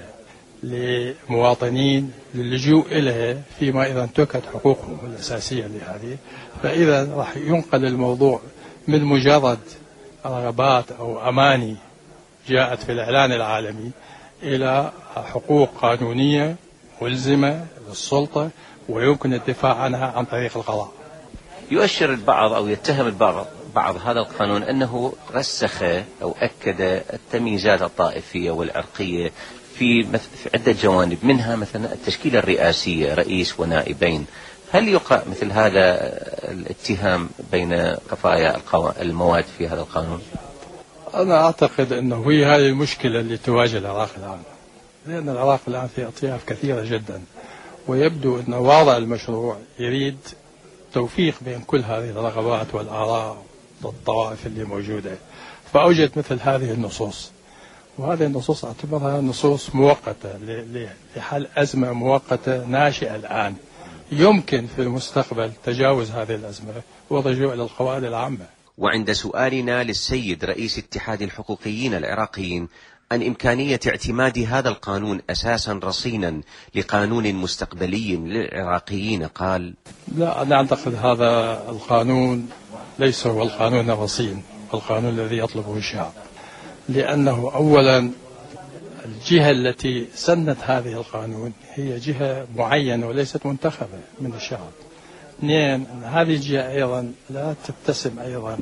لمواطنين للجوء إليها فيما إذا انتهكت حقوقهم الأساسية لهذه. فإذا راح ينقل الموضوع من مجرد رغبات أو أماني جاءت في الإعلان العالمي إلى حقوق قانونية ملزمة للسلطة ويمكن الدفاع عنها عن طريق القضاء. يؤشر البعض أو يتهم البعض بعض هذا القانون أنه رسخ أو أكد التمييزات الطائفية والعرقية في عدة جوانب، منها مثلا التشكيلة الرئاسية رئيس ونائبين. هل يقع مثل هذا الاتهام بين قضايا المواد في هذا القانون؟ أنا أعتقد أنه هي هذه المشكلة اللي تواجه العراق الآن، لأن العراق الآن في أطياف كثيرة جدا، ويبدو أن واضع المشروع يريد توفيق بين كل هذه الرغبات والآراء والطوائف اللي موجودة، فأوجد مثل هذه النصوص. وهذه النصوص أعتبرها نصوص مؤقتة لحل أزمة مؤقتة ناشئة الآن، يمكن في المستقبل تجاوز هذه الأزمة والرجوع إلى القواعد العامة. وعند سؤالنا للسيد رئيس اتحاد الحقوقيين العراقيين عن إمكانية اعتماد هذا القانون أساسا رصينا لقانون مستقبلي للعراقيين قال: لا، أنا أعتقد هذا القانون ليس هو القانون الرصين، القانون الذي يطلبه الشعب، لأنه أولا الجهة التي سنت هذه القانون هي جهة معينة وليست منتخبة من الشعب. اثنين، هذه الجهة أيضا لا تتسم أيضا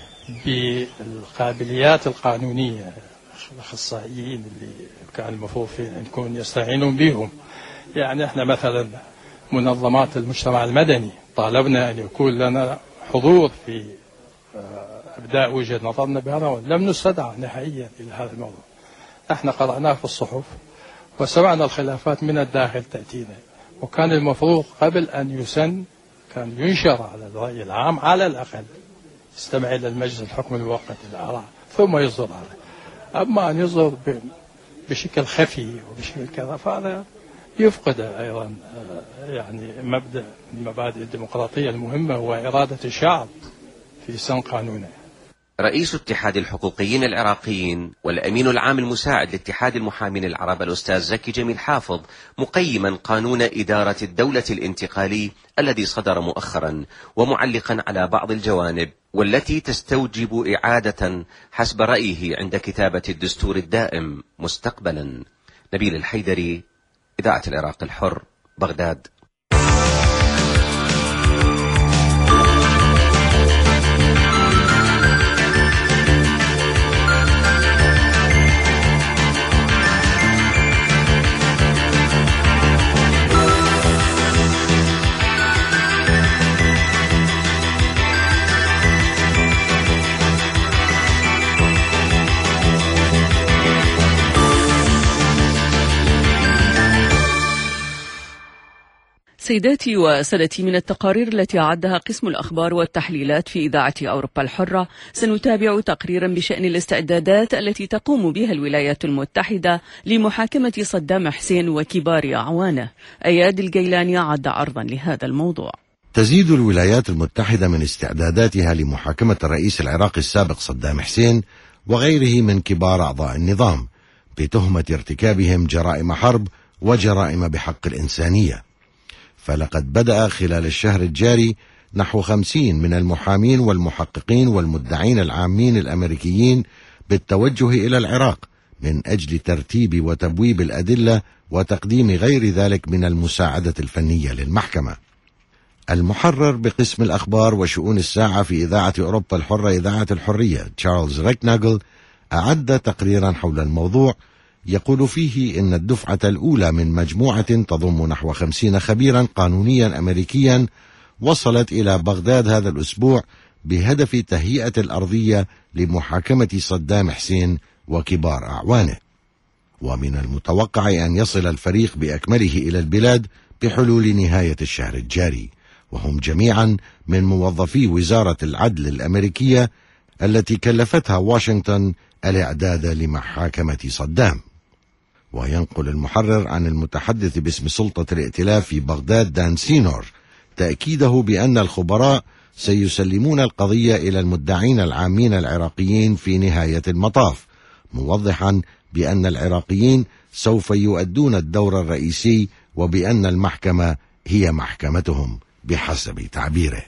بالقابليات القانونية، الأخصائيين اللي كان المفروض أن يكون يستعينون بهم. يعني احنا مثلا منظمات المجتمع المدني طالبنا أن يكون لنا حضور في إبداء وجهة نظرنا بهذا، لم نستدعى نهائيا إلى هذا الموضوع. احنا قرأناه في الصحف وسمعنا الخلافات من الداخل تأتينا، وكان المفروض قبل أن يسن كان ينشر على الرأي العام على الأقل، يستمع إلى المجلس الحكم المؤقت العراق ثم يصدر هذا. أما أن يصدر بشكل خفي وبشكل كذا فهذا يفقد أيضا يعني مبدأ من مبادئ الديمقراطية المهمة هو إرادة الشعب في سن قانونه. رئيس اتحاد الحقوقيين العراقيين والأمين العام المساعد لاتحاد المحامين العرب الأستاذ زكي جميل حافظ مقيما قانون إدارة الدولة الانتقالي الذي صدر مؤخرا، ومعلقا على بعض الجوانب والتي تستوجب إعادة حسب رأيه عند كتابة الدستور الدائم مستقبلا. نبيل الحيدري، إذاعة العراق الحر، بغداد. سيداتي وسادتي، من التقارير التي أعدها قسم الأخبار والتحليلات في إذاعة أوروبا الحرة سنتابع تقريرا بشأن الاستعدادات التي تقوم بها الولايات المتحدة لمحاكمة صدام حسين وكبار أعوانه. أياد الجيلاني عد عرضا لهذا الموضوع. تزيد الولايات المتحدة من استعداداتها لمحاكمة الرئيس العراقي السابق صدام حسين وغيره من كبار أعضاء النظام بتهمة ارتكابهم جرائم حرب وجرائم بحق الإنسانية. فلقد بدأ خلال الشهر الجاري نحو خمسين من المحامين والمحققين والمدعين العامين الأمريكيين بالتوجه إلى العراق من أجل ترتيب وتبويب الأدلة وتقديم غير ذلك من المساعدة الفنية للمحكمة. المحرر بقسم الأخبار وشؤون الساعة في إذاعة أوروبا الحرة إذاعة الحرية تشارلز ريكناغل أعد تقريرا حول الموضوع يقول فيه إن الدفعة الأولى من مجموعة تضم نحو خمسين خبيرا قانونيا أمريكيا وصلت إلى بغداد هذا الأسبوع بهدف تهيئة الأرضية لمحاكمة صدام حسين وكبار أعوانه. ومن المتوقع أن يصل الفريق بأكمله إلى البلاد بحلول نهاية الشهر الجاري، وهم جميعا من موظفي وزارة العدل الأمريكية التي كلفتها واشنطن الإعداد لمحاكمة صدام. وينقل المحرر عن المتحدث باسم سلطة الائتلاف في بغداد دان سينور تأكيده بأن الخبراء سيسلمون القضية إلى المدعين العامين العراقيين في نهاية المطاف، موضحا بأن العراقيين سوف يؤدون الدور الرئيسي وبأن المحكمة هي محكمتهم بحسب تعبيره.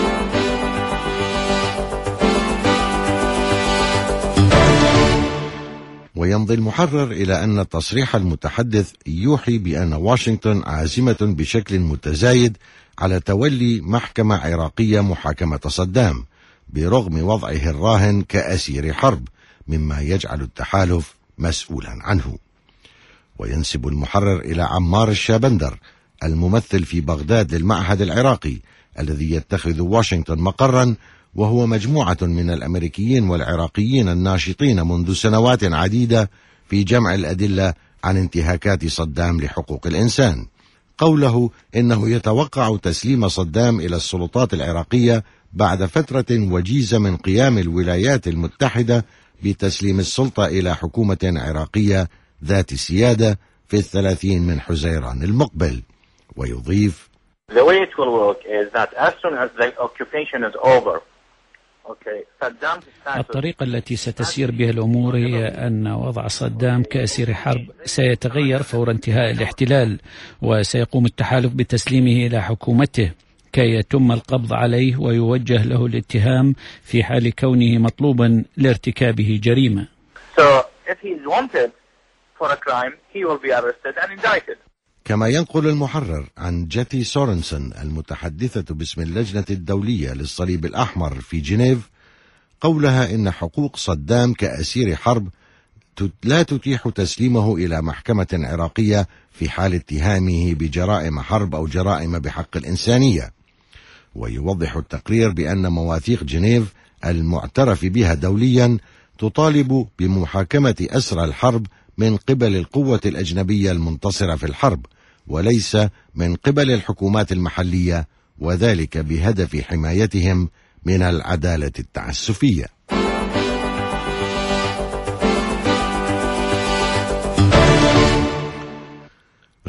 ويمضي المحرر إلى أن تصريح المتحدث يوحي بأن واشنطن عازمة بشكل متزايد على تولي محكمة عراقية محاكمة صدام برغم وضعه الراهن كأسير حرب، مما يجعل التحالف مسؤولا عنه. وينسب المحرر إلى عمار الشابندر الممثل في بغداد للمعهد العراقي الذي يتخذ واشنطن مقرا، وهو مجموعة من الأمريكيين والعراقيين الناشطين منذ سنوات عديدة في جمع الأدلة عن انتهاكات صدام لحقوق الإنسان. قوله إنه يتوقع تسليم صدام إلى السلطات العراقية بعد فترة وجيزة من قيام الولايات المتحدة بتسليم السلطة إلى حكومة عراقية ذات سيادة في الثلاثين من حزيران المقبل. ويضيف: The way it will work is that as soon as the occupation is over, الطريقة التي ستسير بها الأمور هي أن وضع صدام كأسير حرب سيتغير فور انتهاء الاحتلال، وسيقوم التحالف بتسليمه إلى حكومته كي يتم القبض عليه ويوجه له الاتهام في حال كونه مطلوبا لارتكابه جريمة. So if he is wanted for a crime, he will be arrested and indicted. كما ينقل المحرر عن جاتي سورنسون المتحدثة باسم اللجنة الدولية للصليب الأحمر في جنيف قولها إن حقوق صدام كأسير حرب لا تتيح تسليمه إلى محكمة عراقية في حال اتهامه بجرائم حرب أو جرائم بحق الإنسانية. ويوضح التقرير بأن مواثيق جنيف المعترف بها دوليا تطالب بمحاكمة أسرى الحرب من قبل القوة الأجنبية المنتصرة في الحرب وليس من قبل الحكومات المحلية، وذلك بهدف حمايتهم من العدالة التعسفية.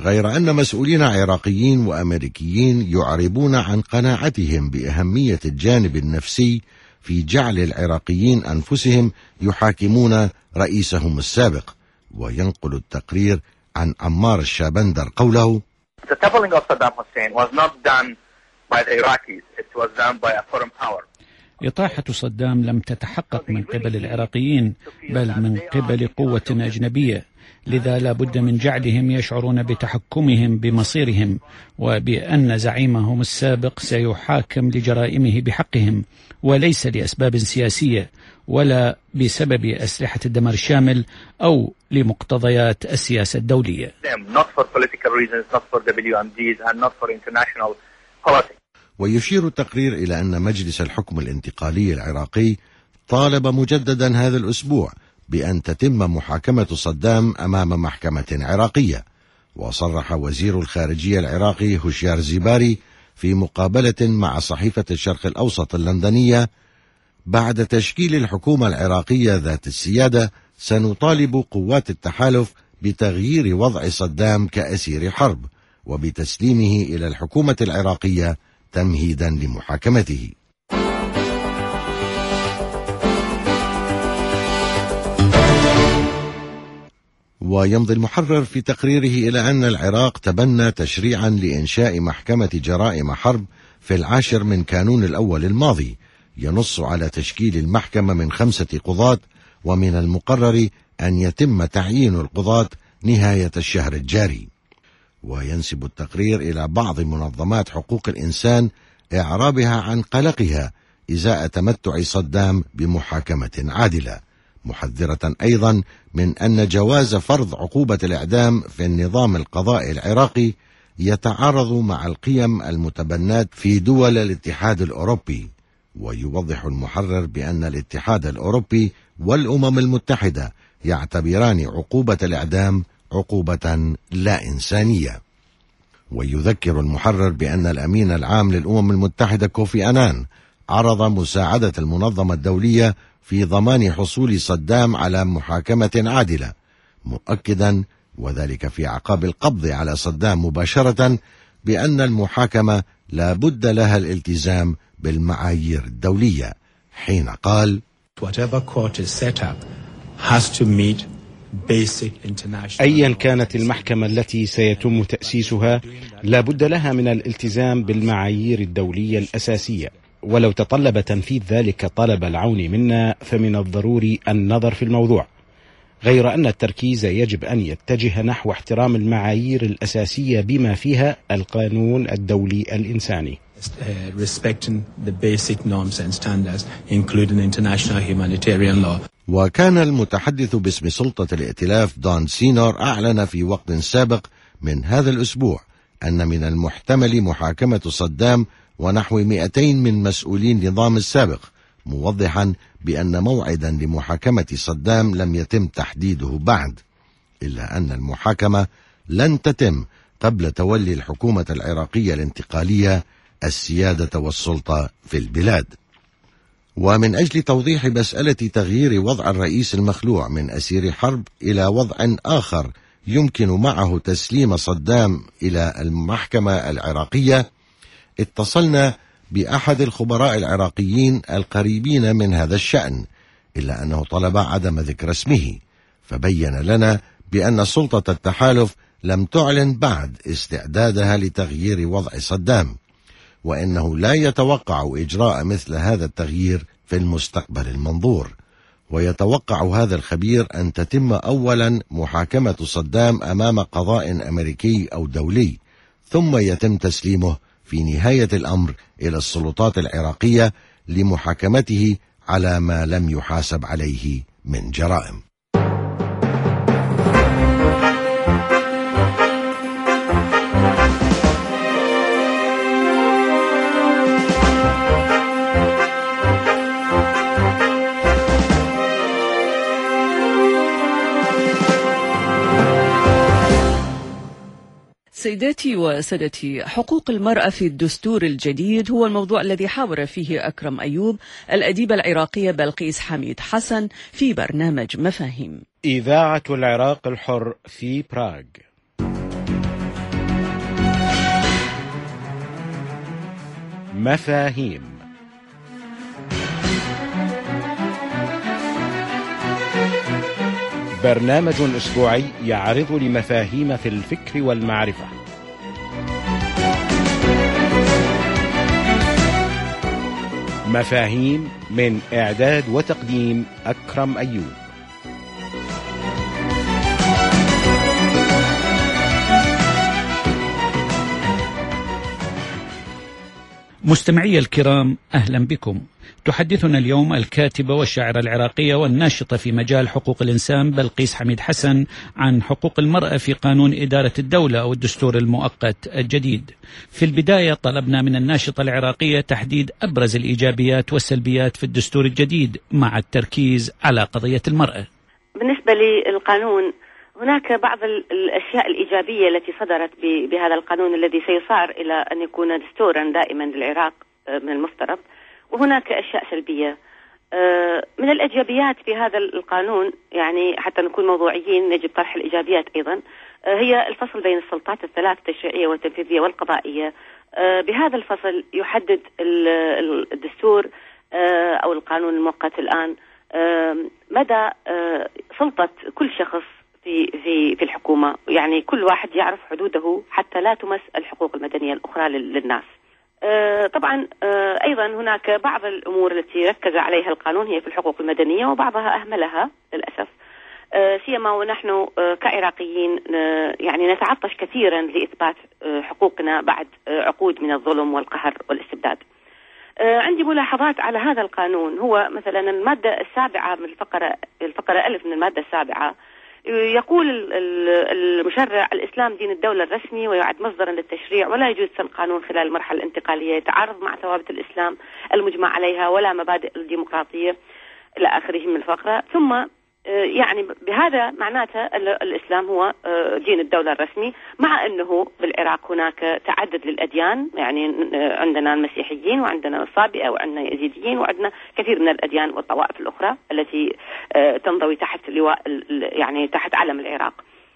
غير أن مسؤولين عراقيين وأمريكيين يعربون عن قناعتهم بأهمية الجانب النفسي في جعل العراقيين أنفسهم يحاكمون رئيسهم السابق. وينقل التقرير عن عمار الشابندر قوله: The toppling of Saddam Hussein was not done by the Iraqis, it was done by a foreign power. إطاحة صدام لم تتحقق من قبل العراقيين بل من قبل قوة أجنبية، لذا لا بد من جعلهم يشعرون بتحكمهم بمصيرهم وبأن زعيمهم السابق سيحاكم لجرائمه بحقهم وليس لأسباب سياسية ولا بسبب أسلحة الدمار الشامل أو لمقتضيات السياسة الدولية. ويشير التقرير إلى أن مجلس الحكم الانتقالي العراقي طالب مجددا هذا الأسبوع بأن تتم محاكمة صدام أمام محكمة عراقية. وصرح وزير الخارجية العراقي هشيار زيباري في مقابلة مع صحيفة الشرق الأوسط اللندنية: بعد تشكيل الحكومة العراقية ذات السيادة سنطالب قوات التحالف بتغيير وضع صدام كأسير حرب وبتسليمه إلى الحكومة العراقية تمهيدا لمحاكمته. ويمضي المحرر في تقريره إلى أن العراق تبنى تشريعا لإنشاء محكمة جرائم حرب في العاشر من كانون الأول الماضي، ينص على تشكيل المحكمة من خمسة قضاة، ومن المقرر أن يتم تعيين القضاة نهاية الشهر الجاري. وينسب التقرير إلى بعض منظمات حقوق الإنسان إعرابها عن قلقها إزاء تمتع صدام بمحاكمة عادلة، محذرة أيضا من أن جواز فرض عقوبة الإعدام في النظام القضائي العراقي يتعارض مع القيم المتبناة في دول الاتحاد الأوروبي. ويوضح المحرر بأن الاتحاد الأوروبي والأمم المتحدة يعتبران عقوبة الإعدام عقوبة لا إنسانية. ويذكر المحرر بأن الأمين العام للأمم المتحدة كوفي أنان عرض مساعدة المنظمة الدولية في ضمان حصول صدام على محاكمة عادلة، مؤكدا وذلك في أعقاب القبض على صدام مباشرة بأن المحاكمة لا بد لها الالتزام بالمعايير الدولية، حين قال: أيا كانت المحكمة التي سيتم تأسيسها لا بد لها من الالتزام بالمعايير الدولية الأساسية، ولو تطلب تنفيذ ذلك طلب العون منا فمن الضروري النظر في الموضوع، غير أن التركيز يجب أن يتجه نحو احترام المعايير الأساسية بما فيها القانون الدولي الإنساني. وكان المتحدث باسم سلطة الائتلاف دون سينور أعلن في وقت سابق من هذا الأسبوع أن من المحتمل محاكمة صدام ونحو مئتين من مسؤولي النظام السابق، موضحا بأن موعدا لمحاكمة صدام لم يتم تحديده بعد، إلا أن المحاكمة لن تتم قبل تولي الحكومة العراقية الانتقالية السيادة والسلطة في البلاد. ومن أجل توضيح مسألة تغيير وضع الرئيس المخلوع من أسير حرب إلى وضع آخر يمكن معه تسليم صدام إلى المحكمة العراقية، اتصلنا بأحد الخبراء العراقيين القريبين من هذا الشأن، إلا أنه طلب عدم ذكر اسمه، فبين لنا بأن سلطة التحالف لم تعلن بعد استعدادها لتغيير وضع صدام، وإنه لا يتوقع إجراء مثل هذا التغيير في المستقبل المنظور. ويتوقع هذا الخبير أن تتم أولا محاكمة صدام أمام قضاء أمريكي أو دولي، ثم يتم تسليمه في نهاية الأمر إلى السلطات العراقية لمحاكمته على ما لم يحاسب عليه من جرائم. سيداتي وسادتي، حقوق المرأة في الدستور الجديد هو الموضوع الذي حاور فيه أكرم أيوب الأديبة العراقية بلقيس حميد حسن في برنامج مفاهيم. إذاعة العراق الحر في براغ. مفاهيم. برنامج أسبوعي يعرض لمفاهيم في الفكر والمعرفة. مفاهيم من إعداد وتقديم أكرم أيوب. مستمعي الكرام، أهلا بكم. تحدثنا اليوم الكاتبة والشاعرة العراقية والناشطة في مجال حقوق الإنسان بلقيس حميد حسن عن حقوق المرأة في قانون إدارة الدولة أو الدستور المؤقت الجديد. في البداية طلبنا من الناشطة العراقية تحديد أبرز الإيجابيات والسلبيات في الدستور الجديد مع التركيز على قضية المرأة. بالنسبة للقانون، هناك بعض الأشياء الإيجابية التي صدرت بهذا القانون الذي سيصار إلى أن يكون دستورا دائما للعراق من المفترض، وهناك أشياء سلبية. من الإيجابيات في هذا القانون، يعني حتى نكون موضوعيين يجب طرح الإيجابيات أيضا، هي الفصل بين السلطات الثلاث التشريعية والتنفيذية والقضائية. بهذا الفصل يحدد الدستور أو القانون المؤقت الآن مدى سلطة كل شخص في في في الحكومة، يعني كل واحد يعرف حدوده حتى لا تمس الحقوق المدنية الأخرى للناس. طبعا أيضا هناك بعض الأمور التي ركز عليها القانون هي في الحقوق المدنية، وبعضها أهملها للأسف، سيما ونحن كعراقيين يعني نتعطش كثيرا لإثبات حقوقنا بعد عقود من الظلم والقهر والاستبداد. عندي ملاحظات على هذا القانون. هو مثلا المادة السابعة من الفقرة الفقرة ألف من المادة السابعة يقول المشرع: الإسلام دين الدولة الرسمي ويعد مصدرا للتشريع، ولا يجوز سن قانون خلال المرحلة الانتقالية يتعارض مع ثوابت الإسلام المجمع عليها ولا مبادئ الديمقراطية إلى آخره من الفقرة. ثم يعني بهذا معناته الإسلام هو دين الدولة الرسمي، مع أنه بالعراق هناك تعدد للأديان، يعني عندنا المسيحيين وعندنا الصابئة وعندنا يزيديين وعندنا كثير من الأديان والطوائف الأخرى التي تنضوي تحت لواء يعني تحت علم العراق.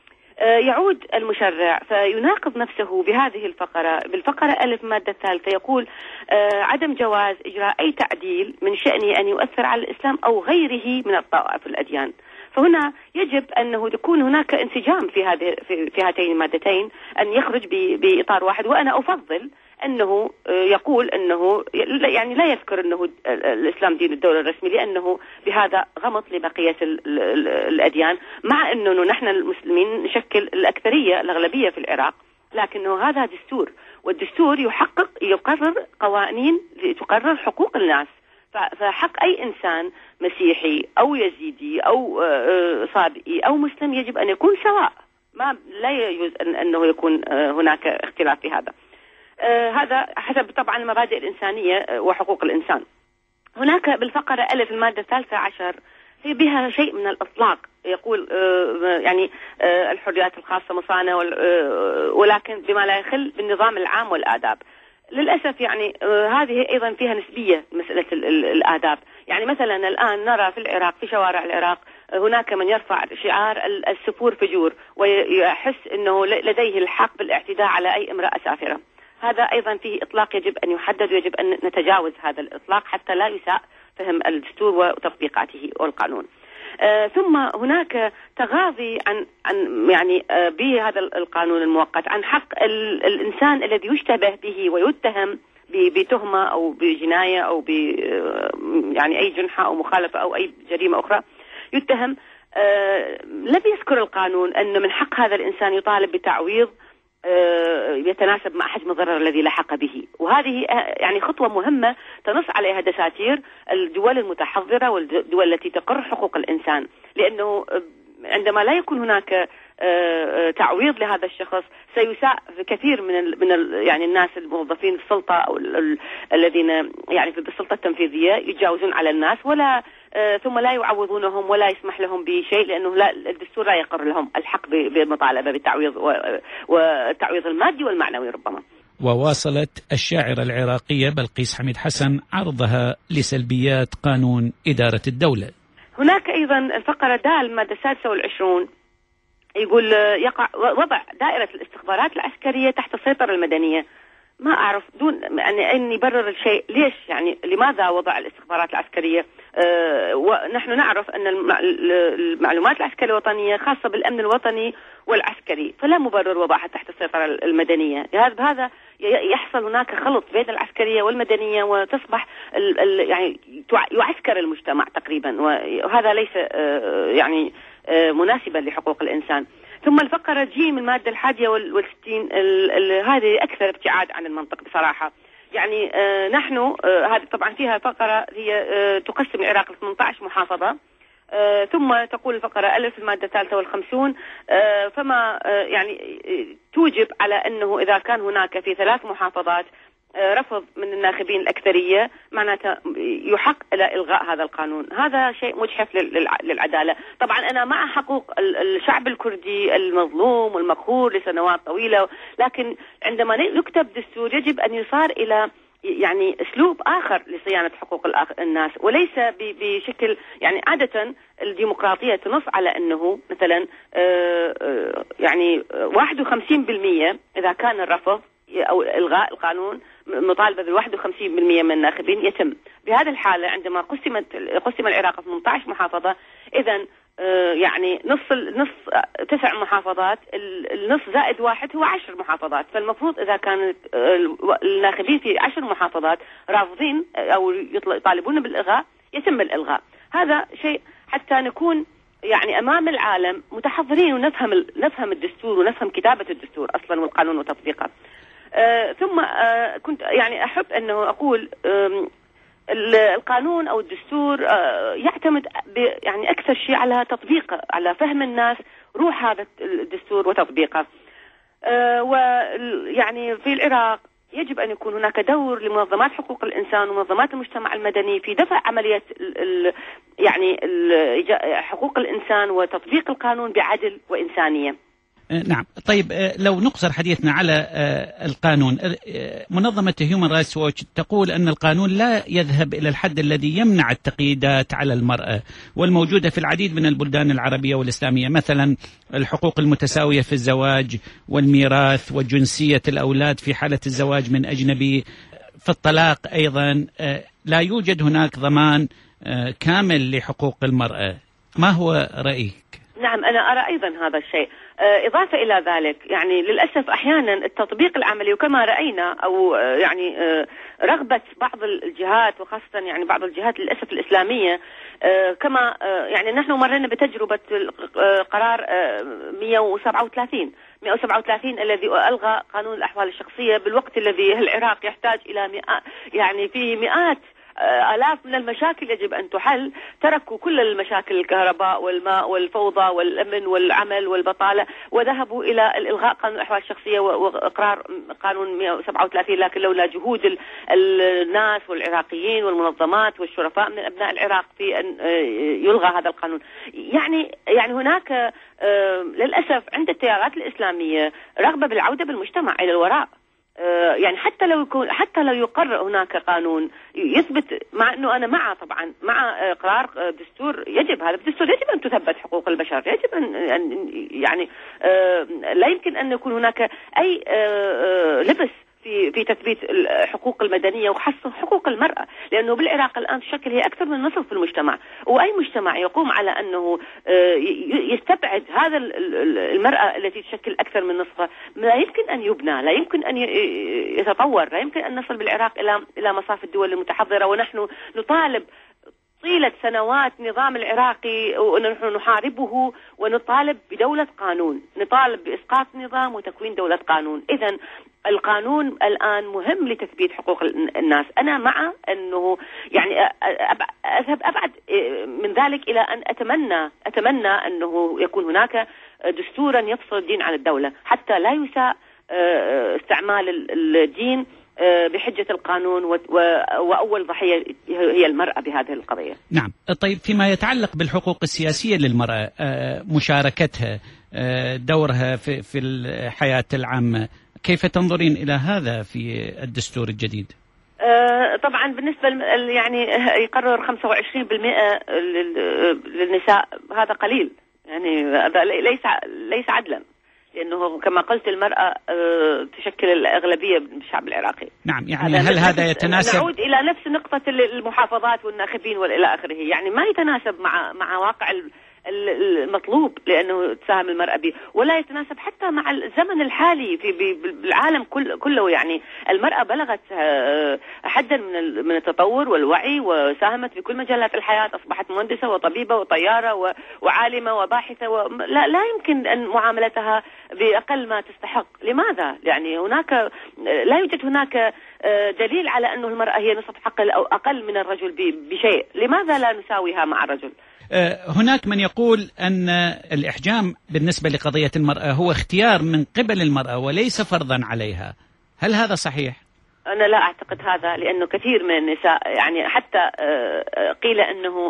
يعود المشرع فيناقض نفسه بهذه الفقرة. بالفقرة ألف مادة الثالثة يقول: عدم جواز إجراء أي تعديل من شأنه أن يؤثر على الإسلام أو غيره من الطوائف الأديان. فهنا يجب أنه يكون هناك انسجام في هذه في, في هاتين المادتين، أن يخرج بإطار واحد. وأنا أفضل أنه يقول أنه يعني لا يذكر أنه الإسلام دين الدولة الرسمي، لأنه بهذا غمط لبقية الأديان، مع أنه نحن المسلمين نشكل الأكثرية الأغلبية في العراق، لكنه هذا دستور، والدستور يحقق يقرر قوانين تقرر حقوق الناس. فحق أي إنسان مسيحي أو يزيدي أو صابئي أو مسلم يجب أن يكون سواء، ما لا يجوز أنه يكون هناك اختلاف في هذا. آه هذا حسب طبعا المبادئ الإنسانية وحقوق الإنسان. هناك بالفقرة ألف المادة الثالثة عشر هي بها شيء من الإطلاق، يقول آه يعني آه الحريات الخاصة مصانة، آه ولكن بما لا يخل بالنظام العام والآداب. للأسف يعني آه هذه أيضا فيها نسبية مسألة الآداب. يعني مثلا الآن نرى في العراق في شوارع العراق هناك من يرفع شعار السفور فجور ويحس أنه لديه الحق بالاعتداء على أي امرأة سافرة. هذا أيضا فيه إطلاق يجب أن يحدد، ويجب أن نتجاوز هذا الإطلاق حتى لا يساء فهم الدستور وتطبيقاته والقانون. آه ثم هناك تغاضي عن عن يعني آه بهذا القانون المؤقت عن حق الإنسان الذي يشتبه به ويتهم بتهمة أو بجناية أو ب يعني أي جنحة أو مخالفة أو أي جريمة أخرى يتهم. آه لم يذكر القانون أن من حق هذا الإنسان يطالب بتعويض يتناسب مع حجم الضرر الذي لحق به. وهذه يعني خطوة مهمة تنص عليها دساتير الدول المتحضرة والدول التي تقر حقوق الإنسان، لأنه عندما لا يكون هناك تعويض لهذا الشخص سيساء كثير من ال من ال يعني الناس الموظفين السلطة أو الذين يعني في السلطة التنفيذية يتجاوزون على الناس ولا ثم لا يعوضونهم ولا يسمح لهم بشيء، لأنه لا الدستور لا يقر لهم الحق بالمطالبة بالتعويض والتعويض المادي والمعنوي ربما. وواصلت الشاعرة العراقية بلقيس حميد حسن عرضها لسلبيات قانون إدارة الدولة. هناك أيضا الفقرة د المادة السادسة والعشرون يقول يقع وضع دائرة الاستخبارات العسكرية تحت السيطرة المدنية. ما أعرف دون يعني أن يبرر الشيء ليش، يعني لماذا وضع الاستخبارات العسكرية؟ أه ونحن نعرف أن المعلومات العسكرية الوطنية خاصة بالأمن الوطني والعسكري، فلا مبرر وضعها تحت السيطرة المدنية. بهذا يحصل هناك خلط بين العسكرية والمدنية، وتصبح ال ال يعني يعسكر المجتمع تقريبا، وهذا ليس أه يعني أه مناسبا لحقوق الإنسان. ثم الفقرة جي من المادة الحادية والستين هذه أكثر ابتعاد عن المنطق بصراحة. يعني آه نحن آه هذه طبعا فيها فقرة هي آه تقسم العراق ل ثمانية عشر محافظة، آه ثم تقول الفقرة ألف المادة الثالثة والخمسون آه فما آه يعني آه توجب على أنه إذا كان هناك في ثلاث محافظات رفض من الناخبين الأكثرية معناته يحق إلى إلغاء هذا القانون. هذا شيء مجحف للعدالة. طبعا أنا مع حقوق الشعب الكردي المظلوم والمقهور لسنوات طويلة، لكن عندما يكتب دستور يجب أن يصار إلى يعني أسلوب آخر لصيانة حقوق الناس، وليس بشكل يعني عادة الديمقراطية تنص على أنه مثلا يعني واحد وخمسين بالمئة إذا كان الرفض أو إلغاء القانون مطالبة بالواحد وخمسين بالمئة من الناخبين يتم. بهذه الحالة عندما قسمت قسم العراق ثمانية عشر محافظة، إذن يعني نص نص تسع محافظات، النص زائد واحد هو عشر محافظات، فالمفروض إذا كان الناخبين في عشر محافظات رافضين أو يطالبون بالإلغاء يتم الإلغاء. هذا شيء حتى نكون يعني أمام العالم متحضرين ونفهم نفهم الدستور ونفهم كتابة الدستور أصلا والقانون وتطبيقه. آه ثم آه كنت يعني أحب أنه أقول آه القانون أو الدستور آه يعتمد يعني أكثر شيء على تطبيقه، على فهم الناس روح هذا الدستور وتطبيقه. آه ويعني في العراق يجب أن يكون هناك دور لمنظمات حقوق الإنسان ومنظمات المجتمع المدني في دفع عملية ال ال يعني ال حقوق الإنسان وتطبيق القانون بعدل وإنسانية. نعم. طيب لو نقصر حديثنا على القانون، منظمة هيومن رايتس ووتش تقول أن القانون لا يذهب إلى الحد الذي يمنع التقييدات على المرأة، والموجودة في العديد من البلدان العربية والإسلامية، مثلا الحقوق المتساوية في الزواج والميراث وجنسية الأولاد في حالة الزواج من أجنبي. في الطلاق أيضا لا يوجد هناك ضمان كامل لحقوق المرأة. ما هو رأيك؟ نعم أنا أرى أيضا هذا الشيء. إضافة إلى ذلك يعني للأسف أحيانا التطبيق العملي وكما رأينا أو يعني رغبة بعض الجهات وخاصة يعني بعض الجهات للأسف الإسلامية كما يعني نحن مرينا بتجربة قرار مئة وسبعة وثلاثين مئة وسبعة وثلاثين الذي ألغى قانون الأحوال الشخصية بالوقت الذي العراق يحتاج إلى مئات يعني فيه مئات آلاف من المشاكل يجب أن تحل. تركوا كل المشاكل الكهرباء والماء والفوضى والأمن والعمل والبطالة وذهبوا إلى الإلغاء قانون الأحوال الشخصية وإقرار قانون مئة وسبعة وثلاثين، لكن لولا جهود الناس والعراقيين والمنظمات والشرفاء من أبناء العراق في أن يلغى هذا القانون. يعني يعني هناك للأسف عند التيارات الإسلامية رغبة بالعودة بالمجتمع إلى الوراء. يعني حتى لو يكون حتى لو يقرر هناك قانون يثبت، مع انه انا مع طبعا مع قرار دستور، يجب هذا الدستور يجب ان تثبت حقوق البشر، يجب ان يعني لا يمكن ان يكون هناك اي لبس في في تثبيت الحقوق المدنيه وخاصه حقوق المراه، لانه بالعراق الان تشكل هي اكثر من نصف المجتمع، واي مجتمع يقوم على انه يستبعد هذا المراه التي تشكل اكثر من نصفها لا يمكن ان يبنى، لا يمكن ان يتطور، لا يمكن ان نصل بالعراق الى الى مصاف الدول المتحضره. ونحن نطالب طيلة سنوات نظام العراقي ونحن نحاربه ونطالب بدولة قانون، نطالب بإسقاط نظام وتكوين دولة قانون. إذن القانون الآن مهم لتثبيت حقوق الناس. أنا مع أنه يعني أذهب أبعد من ذلك إلى أن أتمنى أتمنى أنه يكون هناك دستورا يفصل الدين عن الدولة حتى لا يساء استعمال الدين بحجة القانون، وأول ضحية هي المرأة بهذه القضية. نعم. طيب فيما يتعلق بالحقوق السياسية للمرأة، مشاركتها، دورها في في الحياة العامة، كيف تنظرين إلى هذا في الدستور الجديد؟ طبعا بالنسبة يعني يقرر خمسة وعشرين بالمئة للنساء، هذا قليل، يعني هذا ليس ليس عدلا، لأنه كما قلت المرأة تشكل الأغلبية بالشعب العراقي. نعم، يعني هل هذا يتناسب؟ نعود إلى نفس نقطة المحافظات والناخبين وإلى آخره، يعني ما يتناسب مع مع واقع المطلوب لأنه تساهم المرأة به، ولا يتناسب حتى مع الزمن الحالي في بالعالم كله. يعني المرأة بلغت حدا من من التطور والوعي، وساهمت في كل مجالات الحياة، أصبحت مهندسة وطبيبة وطيارة وعالمة وباحثة، لا لا يمكن أن معاملتها بأقل ما تستحق. لماذا؟ يعني هناك لا يوجد هناك دليل على أنه المرأة هي نصف عقل أو أقل من الرجل بشيء. لماذا لا نساويها مع الرجل؟ هناك من يقول أن الإحجام بالنسبة لقضية المرأة هو اختيار من قبل المرأة وليس فرضا عليها، هل هذا صحيح؟ أنا لا أعتقد هذا، لأنه كثير من النساء يعني حتى قيل أنه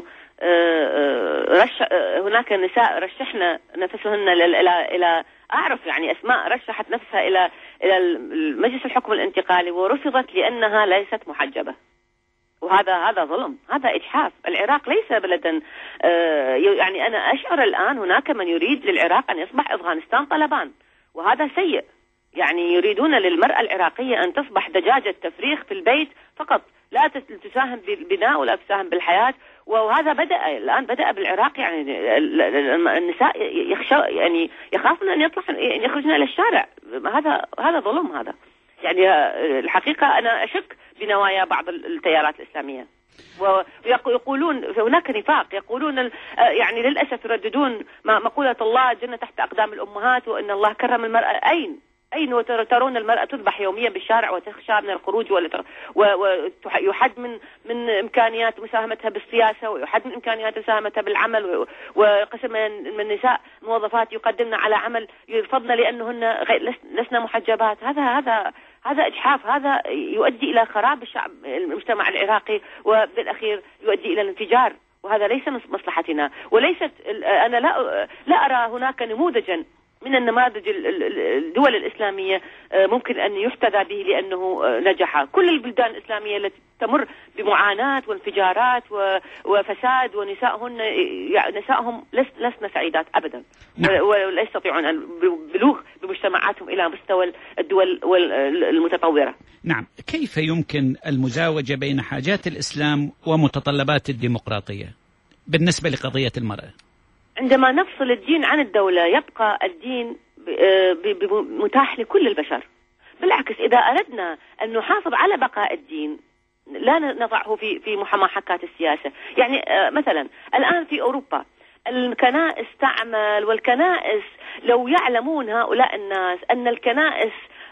رش هناك نساء رشحنا نفسهن إلى إلى أعرف يعني أسماء رشحت نفسها إلى إلى المجلس الحكم الانتقالي ورفضت لأنها ليست محجبة، وهذا هذا ظلم، هذا إجحاف. العراق ليس بلدا يعني أنا أشعر الآن هناك من يريد للعراق أن يصبح أفغانستان طلبان، وهذا سيء. يعني يريدون للمرأة العراقية أن تصبح دجاجة تفريخ في البيت فقط، لا تساهم بالبناء ولا تساهم بالحياة، وهذا بدأ الآن بدأ بالعراق. يعني النساء يخشى يعني يخافون أن يطلعن يخرجن إلى الشارع، هذا هذا ظلم. هذا يعني الحقيقة أنا أشك بنوايا بعض التيارات الإسلامية، ويقولون هناك نفاق، يقولون يعني للأسف يرددون مقولة الله الجنة تحت أقدام الأمهات، وأن الله كرم المرأة. أين أين ترون المرأة تذبح يوميا بالشارع وتخشى من الخروج ويحد من من إمكانيات مساهمتها بالسياسة، ويحد من إمكانيات مساهمتها بالعمل، وقسم من النساء موظفات يقدمن على عمل يرفضن لأنهن لسنا محجبات. هذا هذا هذا إجحاف، هذا يؤدي إلى خراب الشعب المجتمع العراقي، وبالأخير يؤدي إلى الانفجار، وهذا ليس من مصلحتنا. وليست أنا لا لا أرى هناك نموذجا من النماذج الدول الإسلامية ممكن أن يحتذى به لأنه نجح. كل البلدان الإسلامية التي تمر بمعاناة وانفجارات وفساد ونسائهن نسائهم لسنا سعيدات أبدا، ولا يستطيعون البلوغ بمجتمعاتهم إلى مستوى الدول المتطورة. نعم، كيف يمكن المزاوجة بين حاجات الإسلام ومتطلبات الديمقراطية بالنسبة لقضية المرأة؟ عندما نفصل الدين عن الدولة يبقى الدين متاح لكل البشر. بالعكس، إذا أردنا أن نحافظ على بقاء الدين لا نضعه في في محاكاة السياسة. يعني مثلا الآن في أوروبا الكنائس تعمل، والكنائس لو يعلمون هؤلاء الناس أن الكنائس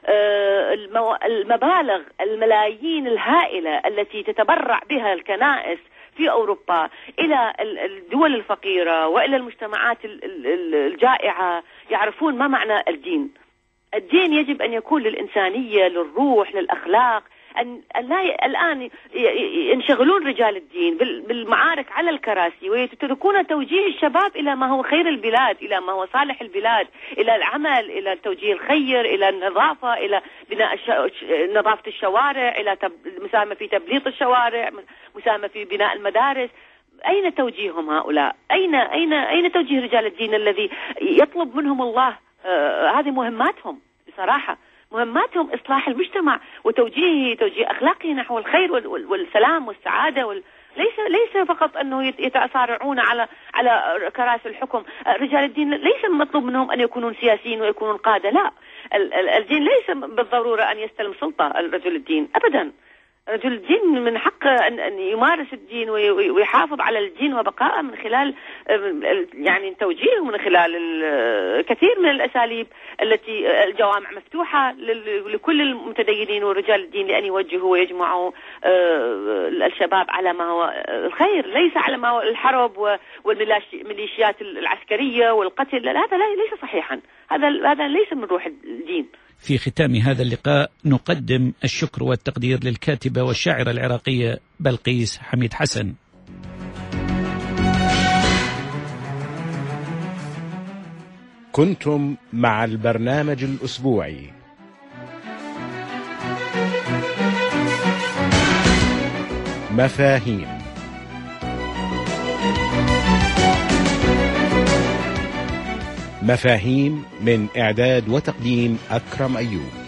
المبالغ الملايين الهائلة التي تتبرع بها الكنائس في أوروبا إلى الدول الفقيرة وإلى المجتمعات الجائعة يعرفون ما معنى الدين. الدين يجب أن يكون للإنسانية، للروح، للأخلاق. أن لا الآن ينشغلون رجال الدين بالمعارك على الكراسي ويتركون توجيه الشباب إلى ما هو خير البلاد، إلى ما هو صالح البلاد، إلى العمل، إلى التوجيه الخير، إلى النظافة، إلى بناء نظافة الشوارع، إلى مساهمة في تبليط الشوارع، مساهمة في بناء المدارس. أين توجيههم هؤلاء؟ أين أين أين توجيه رجال الدين الذي يطلب منهم الله؟ آه هذه مهماتهم بصراحة، مهماتهم إصلاح المجتمع وتوجيهه توجيه أخلاقه نحو الخير والسلام والسعادة وال... ليس ليس فقط أنه يتصارعون على على كراسي الحكم. رجال الدين ليس مطلوب منهم أن يكونون سياسيين ويكونون قادة، لا، الدين ليس بالضرورة أن يستلم سلطة الرجل الدين أبدا. رجل الدين من حقه أن يمارس الدين ويحافظ على الدين وبقائه من خلال يعني توجيهه، من خلال كثير من الأساليب التي الجوامع مفتوحة لكل المتدينين ورجال الدين لأن يوجهوا ويجمعوا الشباب على ما هو الخير، ليس على ما هو الحرب والميليشيات العسكرية والقتل. هذا ليس صحيحا، هذا هذا ليس من روح الدين. في ختام هذا اللقاء نقدم الشكر والتقدير للكاتبة والشاعرة العراقية بلقيس حميد حسن. كنتم مع البرنامج الأسبوعي مفاهيم، مفاهيم من إعداد وتقديم أكرم أيوب.